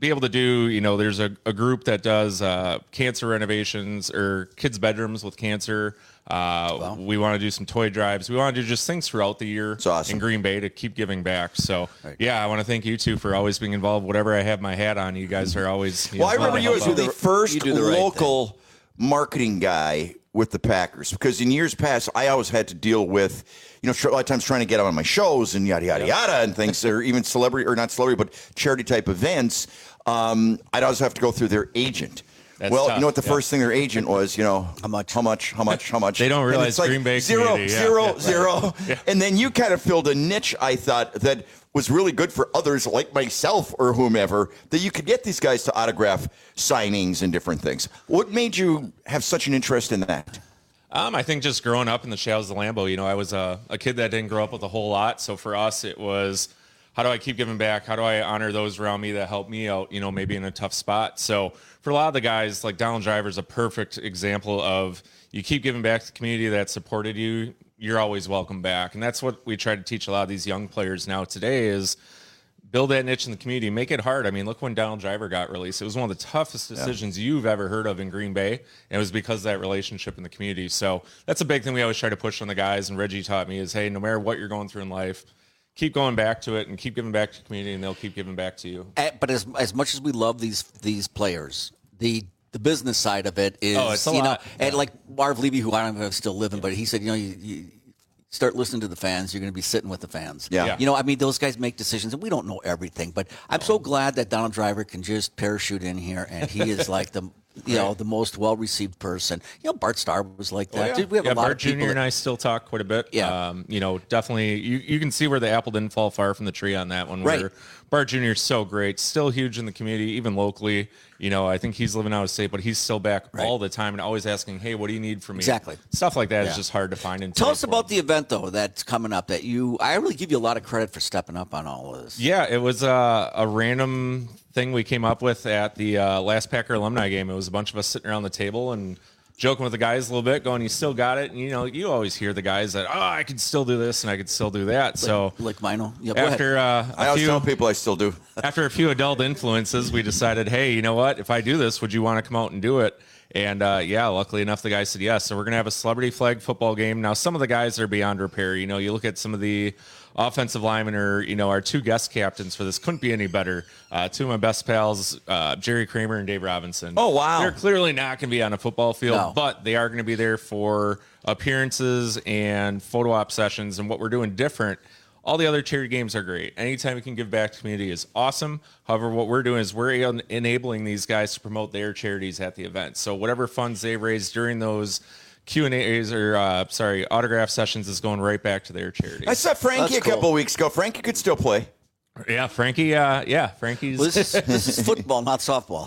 be able to do, you know, there's a, a group that does uh, cancer renovations or kids' bedrooms with cancer. Uh, wow. We want to do some toy drives. We want to do just things throughout the year awesome. in Green Bay to keep giving back. So, right. yeah, I want to thank you two for always being involved. Whatever I have my hat on, you guys are always. You well, know, I remember you as the first the right local thing. marketing guy with the Packers, because in years past, I always had to deal with, you know, a lot of times trying to get on my shows and yada, yada, yep. yada, and things, or even celebrity, or not celebrity, but charity type events. Um, I'd always have to go through their agent. That's well, tough. you know what the yeah. first thing their agent was, you know, how much, how much, how much, how much. They don't realize like Green Bay zero, community. zero, yeah. zero, Right. zero. Yeah. And then you kind of filled a niche, I thought, that was really good for others like myself or whomever, that you could get these guys to autograph signings and different things. What made you have such an interest in that? Um, I think just growing up in the shadows of Lambeau, you know, I was a, a kid that didn't grow up with a whole lot. So for us, it was, how do I keep giving back? How do I honor those around me that help me out, you know, maybe in a tough spot? So for a lot of the guys, like Donald Driver is a perfect example of you keep giving back to the community that supported you, you're always welcome back. And that's what we try to teach a lot of these young players now today is build that niche in the community, make it hard. I mean, look when Donald Driver got released. It was one of the toughest decisions yeah. you've ever heard of in Green Bay, and it was because of that relationship in the community. So that's a big thing we always try to push on the guys, and Reggie taught me is, hey, no matter what you're going through in life, keep going back to it and keep giving back to the community, and they'll keep giving back to you. But as as much as we love these these players, the the business side of it is, oh, it's a you lot. know, Yeah. and like Marv Levy, who I don't know if he's still living, yeah. but he said, you know, you, you start listening to the fans, you're going to be sitting with the fans. Yeah. yeah. You know, I mean, those guys make decisions, and we don't know everything, but I'm so glad that Donald Driver can just parachute in here, and he is like the, you know, the most well-received person. You know, Bart Starr was like that. Oh, yeah. Dude, we have yeah, a lot Bart of people Junior that- and I still talk quite a bit. Yeah. Um, you know, definitely, you, you can see where the apple didn't fall far from the tree on that one. Right. Where Bart Junior is so great, still huge in the community, even locally. You know, I think he's living out of state, but he's still back Right. all the time and always asking, hey, what do you need from me? Exactly. Stuff like that Yeah. is just hard to find. And Tell today us for about him. the event, though, that's coming up. That you, I really give you a lot of credit for stepping up on all of this. Yeah, it was uh, a random thing we came up with at the uh, last Packer alumni game. It was a bunch of us sitting around the table and joking with the guys a little bit, going, you still got it? And, you know, you always hear the guys that, oh, I could still do this and I could still do that. So, like Mino. Yeah, go after uh, I a always few, tell people I still do. after a few adult influences, we decided, hey, you know what? If I do this, would you want to come out and do it? And uh, yeah, luckily enough, the guy said yes. So we're going to have a celebrity flag football game. Now, some of the guys are beyond repair. You know, you look at some of the offensive linemen or, you know, our two guest captains for this couldn't be any better. Uh, two of my best pals, uh, Jerry Kramer and Dave Robinson. Oh, wow. They're clearly not going to be on a football field, No. but they are going to be there for appearances and photo op sessions. And what we're doing different, all the other charity games are great. Anytime we can give back to the community is awesome. However, what we're doing is we're en- enabling these guys to promote their charities at the event. So whatever funds they raise during those Q and A's or uh, sorry autograph sessions is going right back to their charity. I saw Frankie That's a couple cool. of weeks ago. Frankie could still play. Yeah, Frankie. Uh, yeah, Frankie's. Well, this, is, this is football, not softball.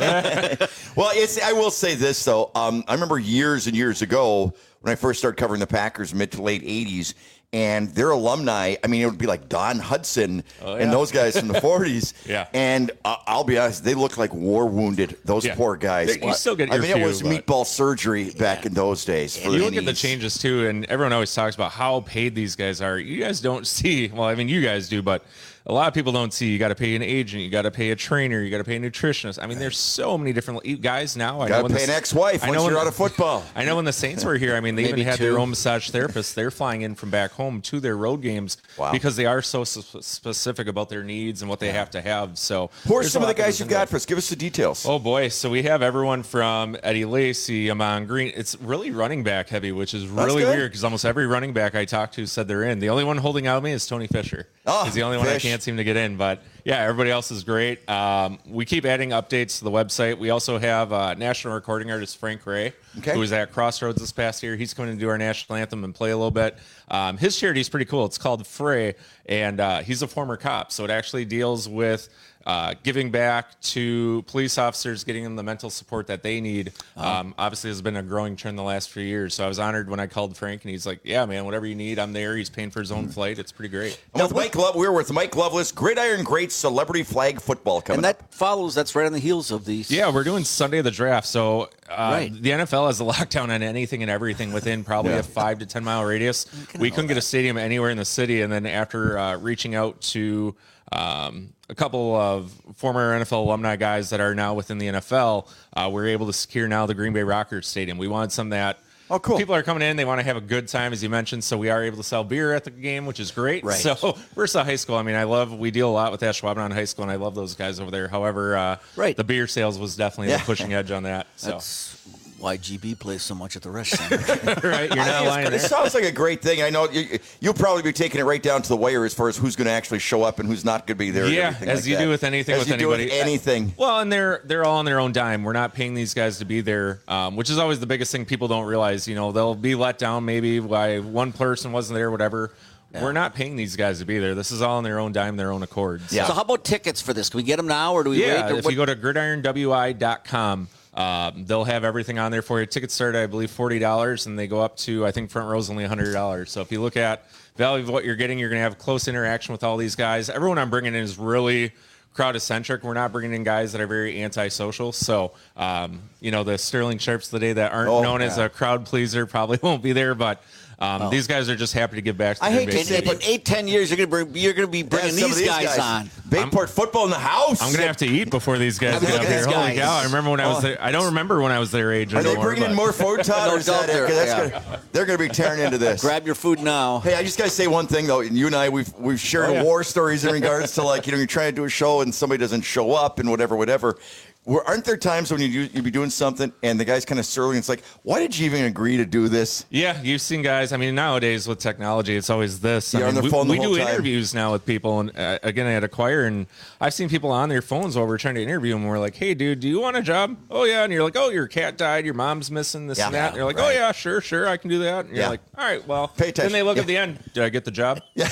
Well, it's, I will say this, though. Um, I remember years and years ago when I first started covering the Packers, mid to late eighties, and their alumni, I mean, it would be like Don Hudson Oh, and yeah. those guys from the forties. Yeah. And uh, I'll be honest, they look like war wounded, those Yeah. poor guys. You still get I your mean, it few, was but- meatball surgery back in those days. For You the look at the knees. changes too, and everyone always talks about how paid these guys are. You guys don't see. Well, I mean, you guys do, but a lot of people don't see. You got to pay an agent, you got to pay a trainer, you got to pay a nutritionist. I mean, there's so many different you guys now. I Gotta know when pay the- an ex-wife I once know when you're the- out of football. I know when the Saints were here. I mean, they Maybe even had two. their own massage therapists. They're flying in from back home to their road games Wow. because they are so s- specific about their needs and what they have to have. So, Who are there's some a of the lot that guys goes you've into got it. for us? Give us the details. Oh boy, so we have everyone from Eddie Lacy, Amon Green. It's really running back heavy, which is That's really good. weird because almost every running back I talked to said they're in. The only one holding out on me is Tony Fisher. Oh, He's the only one I Fish. can't seem to get in, but yeah, everybody else is great. Um, we keep adding updates to the website. We also have uh, national recording artist Frank Ray, Okay. who was at Crossroads this past year. He's coming to do our national anthem and play a little bit. Um, his charity is pretty cool. It's called Fray, and uh, he's a former cop, so it actually deals with uh, giving back to police officers, getting them the mental support that they need. Um, obviously, has been a growing trend the last few years. So I was honored when I called Frank, and he's like, "Yeah, man, whatever you need, I'm there." He's paying for his own flight. It's pretty great. I'm with Mike Love. We're with Mike Loveless, Gridiron Great Celebrity Flag Football coming And up. that follows, that's right on the heels of these. Yeah, we're doing Sunday of the draft. So uh, Right. the N F L has a lockdown on anything and everything within probably Yeah. a five to ten mile radius. We couldn't get a stadium anywhere in the city. And then after uh, reaching out to um, a couple of former N F L alumni guys that are now within the N F L, uh, we're able to secure now the Green Bay Rockers Stadium. We wanted something that oh, cool. people are coming in, they want to have a good time, as you mentioned, so we are able to sell beer at the game, which is great. Right. So Versa High School, I mean, I love, we deal a lot with Ashwaubenon High School, and I love those guys over there. However, uh, right. the beer sales was definitely Yeah. the pushing edge on that. So. That's why G B plays so much at the Rush Center. Right, you're not lying It there. sounds like a great thing. I know you, you'll probably be taking it right down to the wire as far as who's going to actually show up and who's not going to be there. and Yeah, everything as like you that. do with anything As with you do anybody. anything. Well, and they're they're all on their own dime. We're not paying these guys to be there, um, which is always the biggest thing people don't realize. You know, they'll be let down maybe why one person wasn't there, whatever. Yeah. We're not paying these guys to be there. This is all on their own dime, their own accord. So how about tickets for this? Can we get them now, or do we Yeah, wait? Or if what- you go to gridiron w i dot com, um, they'll have everything on there for you. Tickets start at, I believe, forty dollars, and they go up to, I think, front row's only one hundred dollars. So if you look at value of what you're getting, you're going to have close interaction with all these guys. Everyone I'm bringing in is really crowd-centric. We're not bringing in guys that are very antisocial. So, um, you know, the Sterling Sharps today that aren't Oh, known as yeah. a crowd pleaser probably won't be there, but um, Oh. these guys are just happy to give back to I their hate to base say, city. but eight, ten years, you're gonna bring, you're gonna be bringing some of these, these guys, guys. on. Bayport football in the house. I'm gonna have to eat before these guys I mean, get look up at here. these Holy guys. cow! I remember when I was Oh. there. I don't remember when I was their age Are they anymore. bringing in but- more photons? No Is that doubt it? they're- 'Cause that's yeah. gonna, they're going to be tearing into this. Grab your food now. Hey, I just got to say one thing though. You and I, we've we've shared Oh, yeah. war stories in regards to like you know you're trying to do a show and somebody doesn't show up and whatever, whatever. Where, aren't there times when you do, you be doing something and the guy's kind of surly and it's like, why did you even agree to do this? Yeah, you've seen guys. I mean, nowadays with technology, it's always this. I You're on mean, their we, phone the we whole do time. interviews now with people, and uh, again, at Acquire, and I've seen people on their phones while we're trying to interview them. And we're like, "Hey, dude, do you want a job?" "Oh yeah," and you're like, "Oh, your cat died, your mom's missing this Yeah, and that." And you're like, right. "Oh yeah, sure, sure, I can do that." And you're Yeah. like, "All right, well." Pay attention. Then they look Yeah. at the end. Did I get the job? Yeah.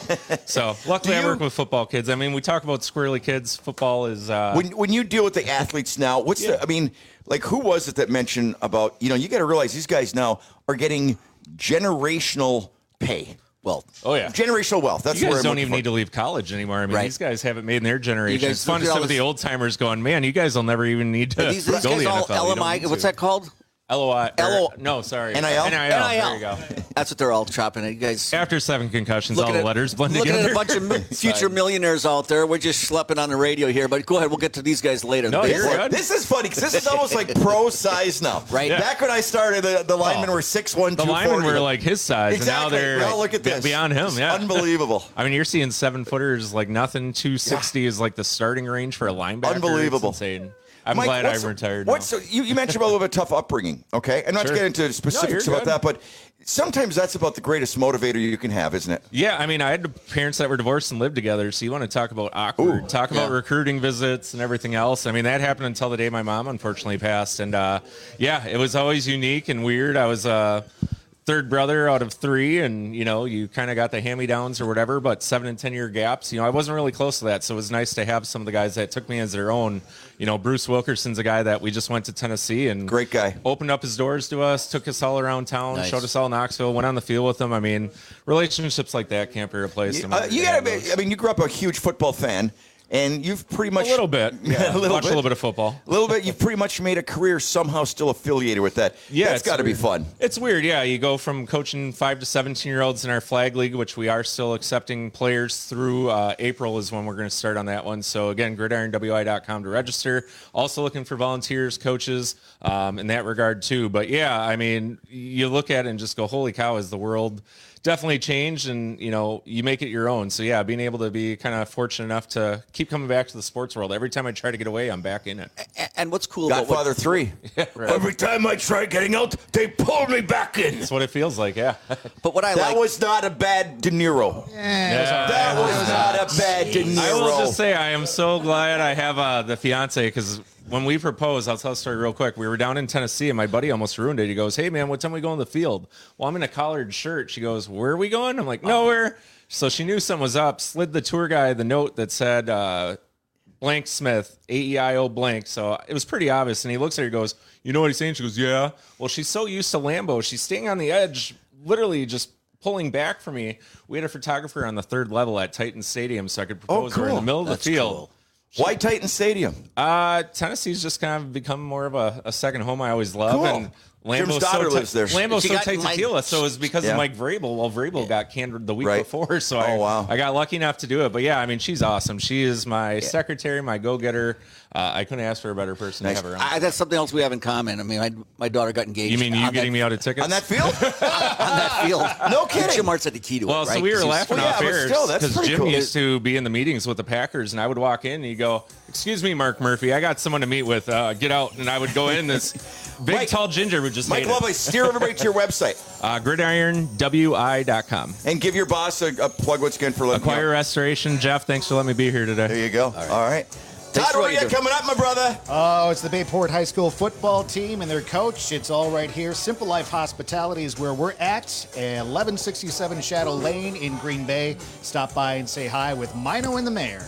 So luckily, Do I you- work with football kids. I mean, we talk about squirrely kids. Football is uh, When when you deal with the athletes now, what's the? I mean, like who was it that mentioned about you know you got to realize these guys now are getting generational pay. Well, oh yeah, generational wealth. That's you where guys I'm don't looking even for. need to leave college anymore. I mean, Right. these guys have it made in their generation. guys It's fun to look at sit all with the this- old timers going, man, you guys will never even need to Are these, these go to guys the all N F L. You L M don't I. need What's to. that called? L O I. L O- No, sorry. N I L? N I L. There you go. That's what they're all chopping at. You guys. After seven concussions, all Looking the at- letters blend looking together. at a bunch of mi- future millionaires out there. We're just schlepping on the radio here, but go ahead. We'll get to these guys later. No, The you're big- good. This is funny because this is almost like pro size now. Right. Yeah. Back when I started, the, the linemen Oh. were six one, The two linemen forty. were like his size, Exactly. and now they're Well, look at be- this. beyond him. It's Yeah, unbelievable. I mean, you're seeing seven footers like nothing. two sixty is like the starting range for a linebacker. Unbelievable. It's insane. I'm Mike, glad I what's- retired. What's now. you, you mentioned about a little bit tough upbringing, okay? And not Sure. to get into specifics you're about good. that, but sometimes that's about the greatest motivator you can have, isn't it? Yeah, I mean, I had parents that were divorced and lived together, so you want to talk about awkward, Ooh, talk about yeah. recruiting visits and everything else. I mean, that happened until the day my mom unfortunately passed, and uh, yeah, it was always unique and weird. I was uh, third brother out of three, and you know, you kind of got the hand-me-downs or whatever, but seven and ten year gaps. You know, I wasn't really close to that, so it was nice to have some of the guys that took me as their own. You know, Bruce Wilkerson's a guy that we just went to Tennessee and Great guy. opened up his doors to us, took us all around town, Nice. showed us all Knoxville, went on the field with them. I mean, relationships like that can't be replaced. You, no uh, matter you the gotta game be, goes. I mean, you grew up a huge football fan, and you've pretty much a little bit, yeah. a little Watch bit, a little bit of football. a little bit. You've pretty much made a career somehow still affiliated with that. Yeah, that's it's got to be weird. fun. It's weird, yeah. You go from coaching five to seventeen year olds in our flag league, which we are still accepting players through uh, April is when we're going to start on that one. So again, gridiron w i dot com to register. Also looking for volunteers, coaches um, in that regard too. But yeah, I mean, you look at it and just go, holy cow, is the world definitely changed, and you know, you make it your own. So yeah, being able to be kind of fortunate enough to keep coming back to the sports world. Every time I try to get away, I'm back in it. A- And what's cool about Godfather what, three. Every time I try getting out, they pull me back in. That's what it feels like, yeah. but what I That like was not a bad De Niro. Yeah. That was not a bad De Niro. I will just say I am so glad I have uh, the fiance, because when we proposed, I'll tell a story real quick. We were down in Tennessee, and my buddy almost ruined it. He goes, hey, man, what time we go on the field? Well, I'm in a collared shirt. She goes, where are we going? I'm like, nowhere. So she knew something was up, slid the tour guide the note that said uh, blank Smith, A E I O blank. So it was pretty obvious. And he looks at her and goes, you know what he's saying? She goes, yeah. Well, she's so used to Lambeau. She's staying on the edge, literally just pulling back for me. We had a photographer on the third level at Titan Stadium, so I could propose her in cool. the middle of That's the field. cool. Why Titan Stadium? Uh, Tennessee's just kind of become more of a, a second home I always love. Cool. And Lambeau's daughter so lives there. Lambeau's She so got tight to my- Tequila, so it was because Yeah. of Mike Vrabel. Well, Vrabel got canned the week Right. before, so I, Oh, wow. I got lucky enough to do it. But yeah, I mean, she's awesome. She is my secretary, my go-getter. Uh, I couldn't ask for a better person Nice. to have around. I, that's something else we have in common. I mean, my, my daughter got engaged. You mean you on getting that, me out of tickets? On that field? on that field. No kidding. Jim Hart said the key to Well, it, right? so we were 'Cause he's- laughing Well, yeah, off but air still, that's because pretty Jim cool. used to be in the meetings with the Packers, and I would walk in and he'd go, "Excuse me, Mark Murphy, I got someone to meet with. Uh, get out." And I would go in. This big, Mike- tall ginger would just Mike hate it. Lovely, steer everybody to your website. Uh, gridiron W I dot com. And give your boss a, a plug once again for letting me Acquire know. Restoration. Jeff, thanks for letting me be here today. There you go. All right. Thanks Todd, for what what do you you got do. coming up, my brother? Oh, it's the Bayport High School football team and their coach. It's all right here. Simple Life Hospitality is where we're at. eleven sixty-seven Shadow Lane in Green Bay. Stop by and say hi with Mino and the mayor.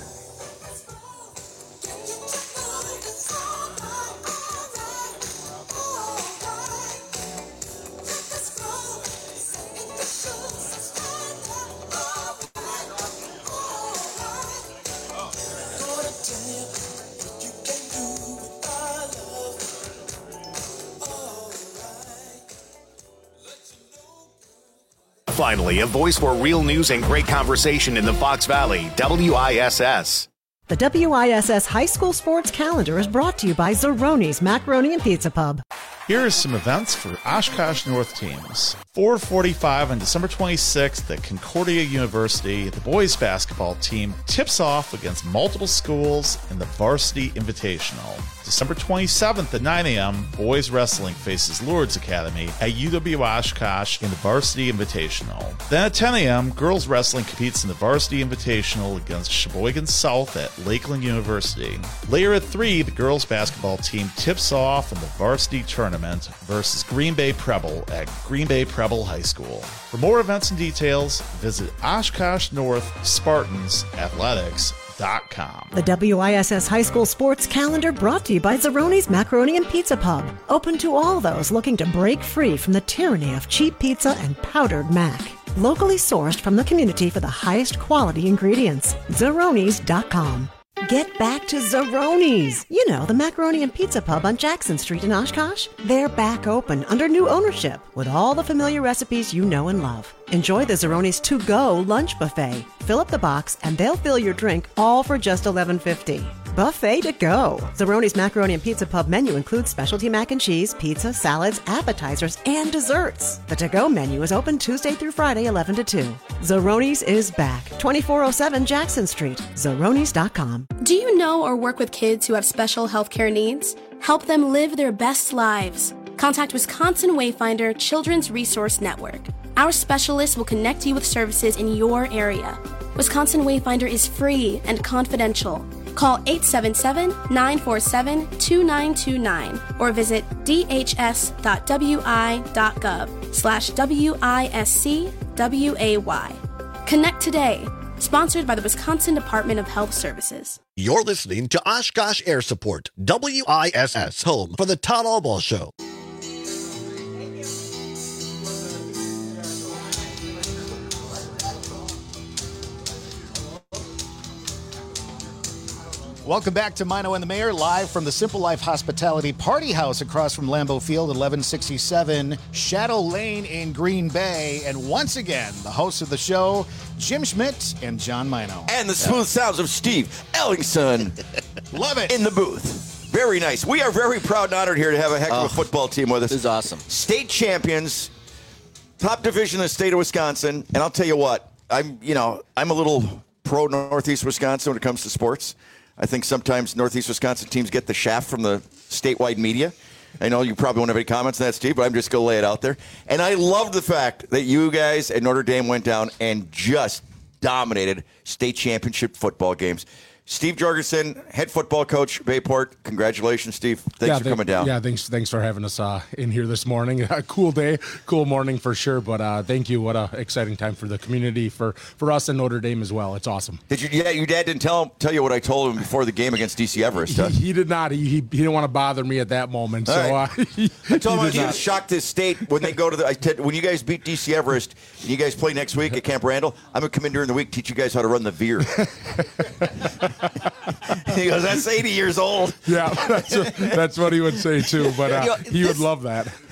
Finally, a voice for real news and great conversation in the Fox Valley, W I S S. The W I S S High School Sports Calendar is brought to you by Zeroni's Macaroni and Pizza Pub. Here are some events for Oshkosh North teams. four forty-five on December twenty-sixth at Concordia University, the boys basketball team tips off against multiple schools in the Varsity Invitational. December twenty-seventh at nine a.m., boys wrestling faces Lourdes Academy at U W Oshkosh in the Varsity Invitational. Then at ten a.m., girls wrestling competes in the Varsity Invitational against Sheboygan South at Lakeland University. Later at three, the girls basketball team tips off in the Varsity Tournament versus Green Bay Preble at Green Bay Preble High School. For more events and details, visit Oshkosh North Spartans Athletics dot com. The W I S S High School Sports Calendar brought to you by Zeroni's Macaroni and Pizza Pub. Open to all those looking to break free from the tyranny of cheap pizza and powdered mac. Locally sourced from the community for the highest quality ingredients. Zeronis dot com. Get back to Zeroni's. You know, the macaroni and pizza pub on Jackson Street in Oshkosh. They're back open under new ownership with all the familiar recipes you know and love. Enjoy the Zeroni's to-go lunch buffet. Fill up the box and they'll fill your drink all for just eleven fifty. Buffet to go. Zeroni's Macaroni and Pizza Pub menu includes specialty mac and cheese, pizza, salads, appetizers, and desserts. The to-go menu is open Tuesday through Friday, eleven to two. Zeroni's is back. twenty-four oh seven Jackson Street. Zeronis dot com. Do you know or work with kids who have special healthcare needs? Help them live their best lives. Contact Wisconsin Wayfinder Children's Resource Network. Our specialists will connect you with services in your area. Wisconsin Wayfinder is free and confidential. Call eight seven seven, nine four seven, two nine two nine or visit d h s dot w i dot gov slash W I S C W A Y. Connect today. Sponsored by the Wisconsin Department of Health Services. You're listening to Oshkosh Air Support, W I S S, home for the Todd Allball Show. Welcome back to Mino and the Mayor, live from the Simple Life Hospitality Party House across from Lambeau Field, eleven sixty-seven Shadow Lane in Green Bay. And once again, the hosts of the show, Jim Schmidt and John Mino. And the smooth sounds of Steve Ellingson. Love it. In the booth. Very nice. We are very proud and honored here to have a heck of a football team with us. This is awesome. State champions, top division in the state of Wisconsin. And I'll tell you what, I'm, you know, I'm a little pro Northeast Wisconsin when it comes to sports. I think sometimes Northeast Wisconsin teams get the shaft from the statewide media. I know you probably won't have any comments on that, Steve, but I'm just going to lay it out there. And I love the fact that you guys at Notre Dame went down and just dominated state championship football games. Steve Jorgensen, head football coach, Bayport. Congratulations, Steve. Thanks yeah, for thank, coming down. Yeah, thanks thanks for having us uh, in here this morning. A cool day, cool morning for sure, but uh, thank you. What an exciting time for the community, for, for us and Notre Dame as well. It's awesome. Did you? Yeah, your dad didn't tell tell you what I told him before the game against D C Everest, huh? He, he did not. He, he he didn't want to bother me at that moment. All so right. uh, he, I told him he did he not. was shocked this state when they go to the. I t- when you guys beat D C Everest and you guys play next week at Camp Randall, I'm gonna come in during the week, teach you guys how to run the veer. He goes, that's eighty years old. Yeah, that's, that's what he would say too. But uh, You know, he this, would love that.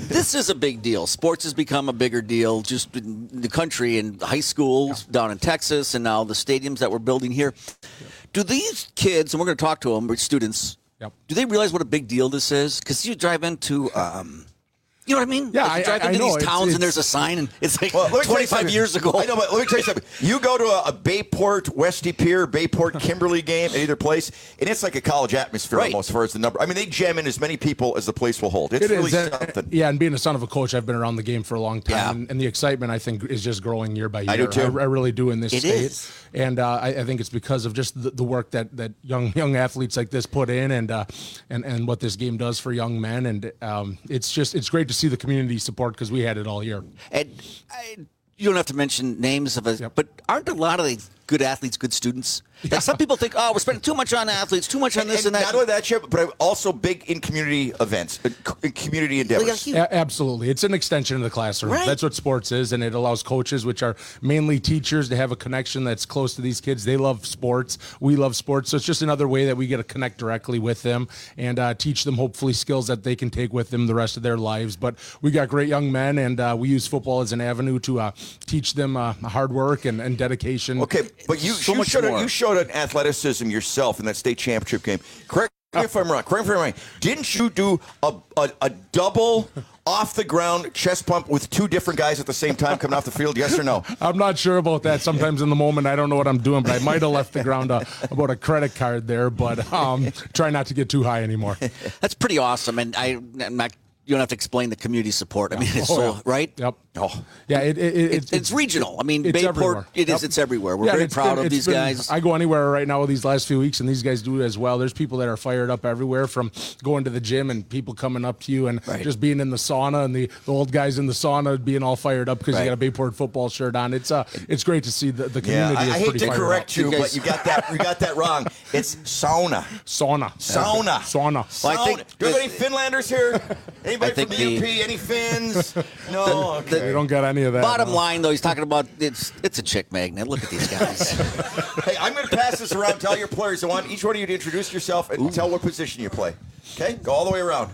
This is a big deal. Sports has become a bigger deal just in the country and high schools down in Texas and now the stadiums that we're building here. Do these kids, and we're going to talk to them, students, Yep. do they realize what a big deal this is? Because you drive into... Um, You know what I mean? Yeah, like you drive I- I into know. these It's- towns it's- and there's a sign and it's like Well, let me tell you twenty-five something. years ago. I know, but let me tell you something. You go to a, a Bayport, Westy Pier, Bayport, Kimberly game at either place, and it's like a college atmosphere Right. almost as far as the number. I mean, they jam in as many people as the place will hold. It's It really is, and- something. Yeah, and being a son of a coach, I've been around the game for a long time, Yeah. and, and the excitement I think is just growing year by year. I do, too. I, I really do in this It state, is. and uh, I, I think it's because of just the, the work that, that young young athletes like this put in, and uh, and and what this game does for young men, and um, it's just it's great to see the community support because we had it all year. And I, you don't have to mention names of it, but aren't a lot of the good athletes good students? Like some people think, oh, we're spending too much on athletes, too much on this and, and that. not only that, Chip, but I'm also big in community events, in co- in community endeavors. A- absolutely. It's an extension of the classroom. Right. That's what sports is, and it allows coaches, which are mainly teachers, to have a connection that's close to these kids. They love sports. We love sports. So it's just another way that we get to connect directly with them and uh, teach them, hopefully, skills that they can take with them the rest of their lives. But we got great young men, and uh, we use football as an avenue to uh, teach them uh, hard work and, and dedication. Okay, but you, So you, much showed, more. you showed an athleticism yourself in that state championship game. Correct me if I'm wrong. Correct me if I'm wrong. Didn't you do a, a, a double off the ground chest pump with two different guys at the same time coming off the field? Yes or no? I'm not sure about that. Sometimes in the moment, I don't know what I'm doing, but I might have left the ground uh, about a credit card there, but um, try not to get too high anymore. That's pretty awesome. And I, I'm not, you don't have to explain the community support. I mean, it's Oh, so, yeah. right? Yep. Oh. Yeah, it, it, it, It's, it's, it's regional. I mean, it's Bayport, everywhere. it is, Yep. it's everywhere. We're Yeah, very it's proud been- of it's these been- guys. I go anywhere right now these last few weeks, and these guys do as well. There's people that are fired up everywhere, from going to the gym and people coming up to you and just being in the sauna, and the, the old guys in the sauna being all fired up because Right. you got a Bayport football shirt on. It's uh, it's great to see the, the Yeah, community I, I is hate pretty to fired correct up. you, but you got that you got that wrong. It's sauna. Sauna. Sauna. Sauna. Well, I think Sauna. Do we have any Finlanders here? Anybody I think from the U the- P? Any Finns? No. The- Okay. We don't got any of that. Bottom no. line, though, he's talking about it's it's a chick magnet. Look at these guys. Hey, I'm going to pass this around. Tell your players. I want each one of you to introduce yourself and tell what position you play. Okay? Go all the way around.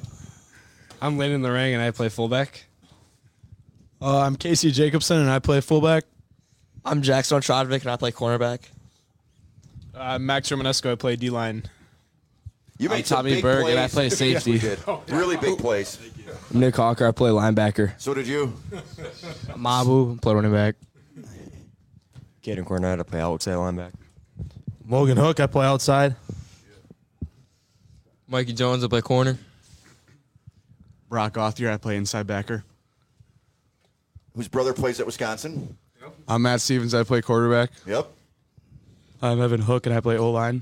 I'm Landon Lorang, and I play fullback. Uh, I'm Casey Jacobson, and I play fullback. I'm Jackson Chodvik, and I play cornerback. Uh, Max Romanesco, I play D-line. You I'm made some Tommy big Berg, plays. and I play safety. Yes, we did. Really big plays. I'm Nick Hawker, I play linebacker. So did you. Mabu, play running back. Caden Cornett, I play outside linebacker. Logan Hook, I play outside. Mikey Jones, I play corner. Brock Gothier, I play inside backer. Whose brother plays at Wisconsin? I'm Matt Stevens, I play quarterback. Yep. I'm Evan Hook, and I play O-line.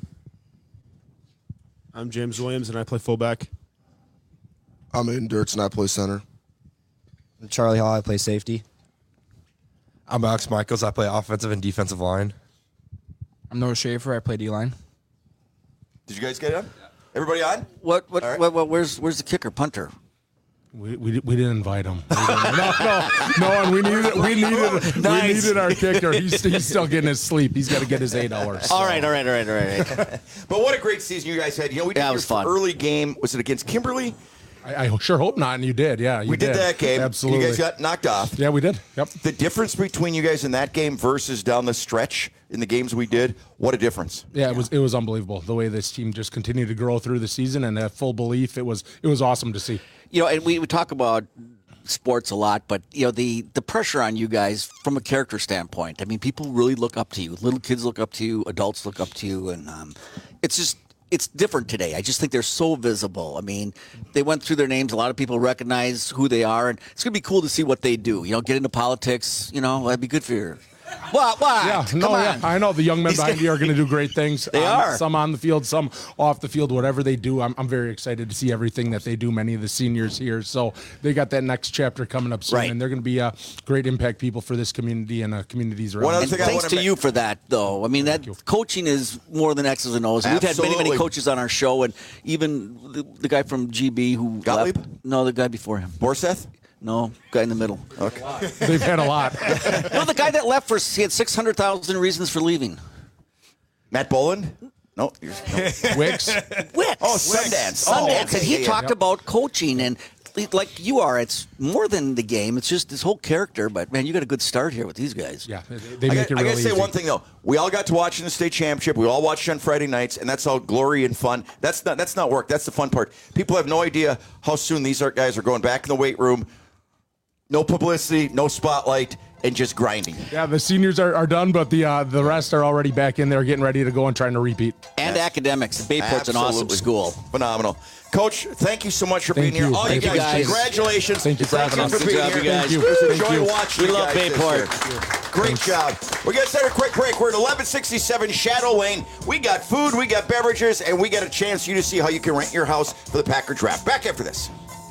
I'm James Williams, and I play fullback. I'm Aiden Dirts, and I play center. I'm Charlie Hall, I play safety. I'm Alex Michaels, I play offensive and defensive line. I'm Noah Schaefer, I play D-line. Did you guys get it on? Everybody on? What? What? right. what, what where's Where's the kicker punter? We, we, we didn't invite him. We didn't- no, no, no, and we needed we needed we Nice. needed our kicker. He's, he's still getting his sleep. He's got to get his eight hours. All right, all right, all right, all right. But what a great season you guys had. You know, we did Yeah, it your was fun. early game. Was it against Kimberly? I, I sure hope not, and you did. Yeah, you We did that game. Absolutely. You guys got knocked off. Yeah, we did. Yep. The difference between you guys in that game versus down the stretch in the games we did, what a difference. Yeah, it was it was unbelievable the way this team just continued to grow through the season and have full belief. It was it was awesome to see. You know, and we, we talk about sports a lot, but you know the the pressure on you guys from a character standpoint. I mean, people really look up to you. Little kids look up to you. Adults look up to you, and um, it's just. It's different today. I just think they're so visible. I mean, they went through their names. A lot of people recognize who they are, and it's going to be cool to see what they do. You know, get into politics. You know, that'd be good for you. What? What? Yeah, Come no, on. yeah, I know the young men These behind guys- you are going to do great things. They Um, are. Some on the field, some off the field. Whatever they do, I'm, I'm very excited to see everything that they do. Many of the seniors here, so they got that next chapter coming up soon, Right. and they're going to be uh, great impact people for this community and uh, communities around. And thanks to you for that, though. I mean, that coaching is more than X's and O's. And we've had many, many Absolutely. coaches on our show, and even the, the guy from G B who Gottlieb? left. No, the guy before him. Borseth? No, guy in the middle. Okay. They've had a lot. No, the guy that left for he had six hundred thousand reasons for leaving. Matt Boland? No. You're, no. Wicks? Wicks. Oh, Sundance. Sundance. Oh, okay. And he Yeah, yeah. talked Yep. about coaching and like you are. It's more than the game. It's just this whole character. But man, you got a good start here with these guys. Yeah, they I make got, it really I gotta say easy. one thing though. We all got to watch in the state championship. We all watched on Friday nights, and that's all glory and fun. That's not that's not work. That's the fun part. People have no idea how soon these are, guys are going back in the weight room. No publicity, no spotlight, and just grinding. Yeah, the seniors are, are done, but the uh, the rest are already back in there, getting ready to go and trying to repeat. And academics. Bayport's an awesome Absolutely. school. Phenomenal. Coach, thank you so much for Thank being you. here. All Thank you you, guys, guys. congratulations. Thank you for having us. for Good being job, here. you guys. Thank you. Woo, Thank enjoy you. watching We you love guys this Bayport. year. Great job. We're going to start a quick break. We're at eleven sixty-seven Shadow Lane. We got food, we got beverages, and we got a chance for you to see how you can rent your house for the Packer Draft. Back after this.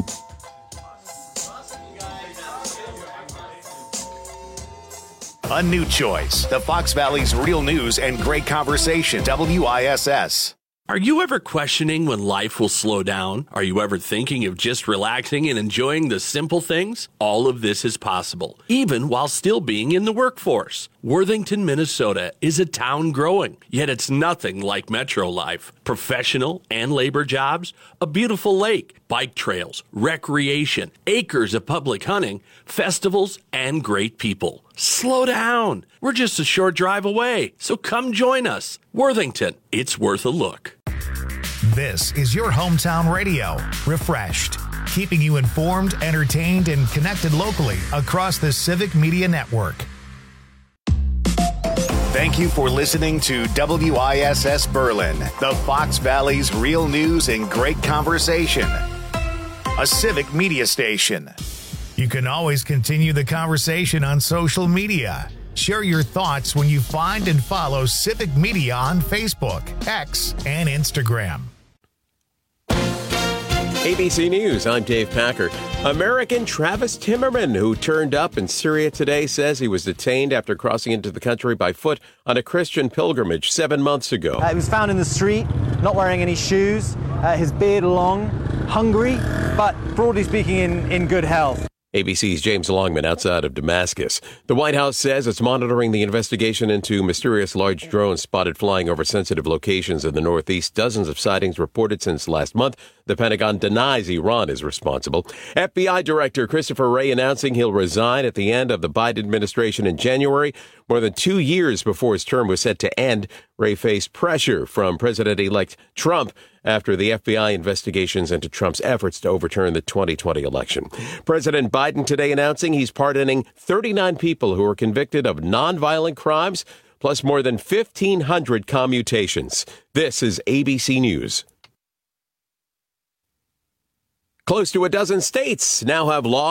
A new choice. The Fox Valley's real news and great conversation. W I S S. Are you ever questioning when life will slow down? Are you ever thinking of just relaxing and enjoying the simple things? All of this is possible, even while still being in the workforce. Worthington, Minnesota is a town growing, yet it's nothing like metro life. Professional and labor jobs, a beautiful lake, bike trails, recreation, acres of public hunting, festivals, and great people. Slow down. We're just a short drive away, so come join us. Worthington, it's worth a look. This is your hometown radio, refreshed, keeping you informed, entertained, and connected locally across the Civic Media Network. Thank you for listening to W I S S Berlin, the Fox Valley's real news and great conversation. A Civic Media station. You can always continue the conversation on social media. Share your thoughts when you find and follow Civic Media on Facebook, X, and Instagram. A B C News, I'm Dave Packer. American Travis Timmerman, who turned up in Syria today, says he was detained after crossing into the country by foot on a Christian pilgrimage seven months ago. Uh, he was found in the street, not wearing any shoes, uh, his beard long, hungry, but broadly speaking in, in good health. A B C's James Longman outside of Damascus. The White House says it's monitoring the investigation into mysterious large drones spotted flying over sensitive locations in the Northeast. Dozens of sightings reported since last month. The Pentagon denies Iran is responsible. F B I Director Christopher Wray announcing he'll resign at the end of the Biden administration in January. More than two years before his term was set to end, Wray faced pressure from President-elect Trump after the F B I investigations into Trump's efforts to overturn the twenty twenty election. President Biden today announcing he's pardoning thirty-nine people who were convicted of nonviolent crimes, plus more than fifteen hundred commutations. This is A B C News. Close to a dozen states now have laws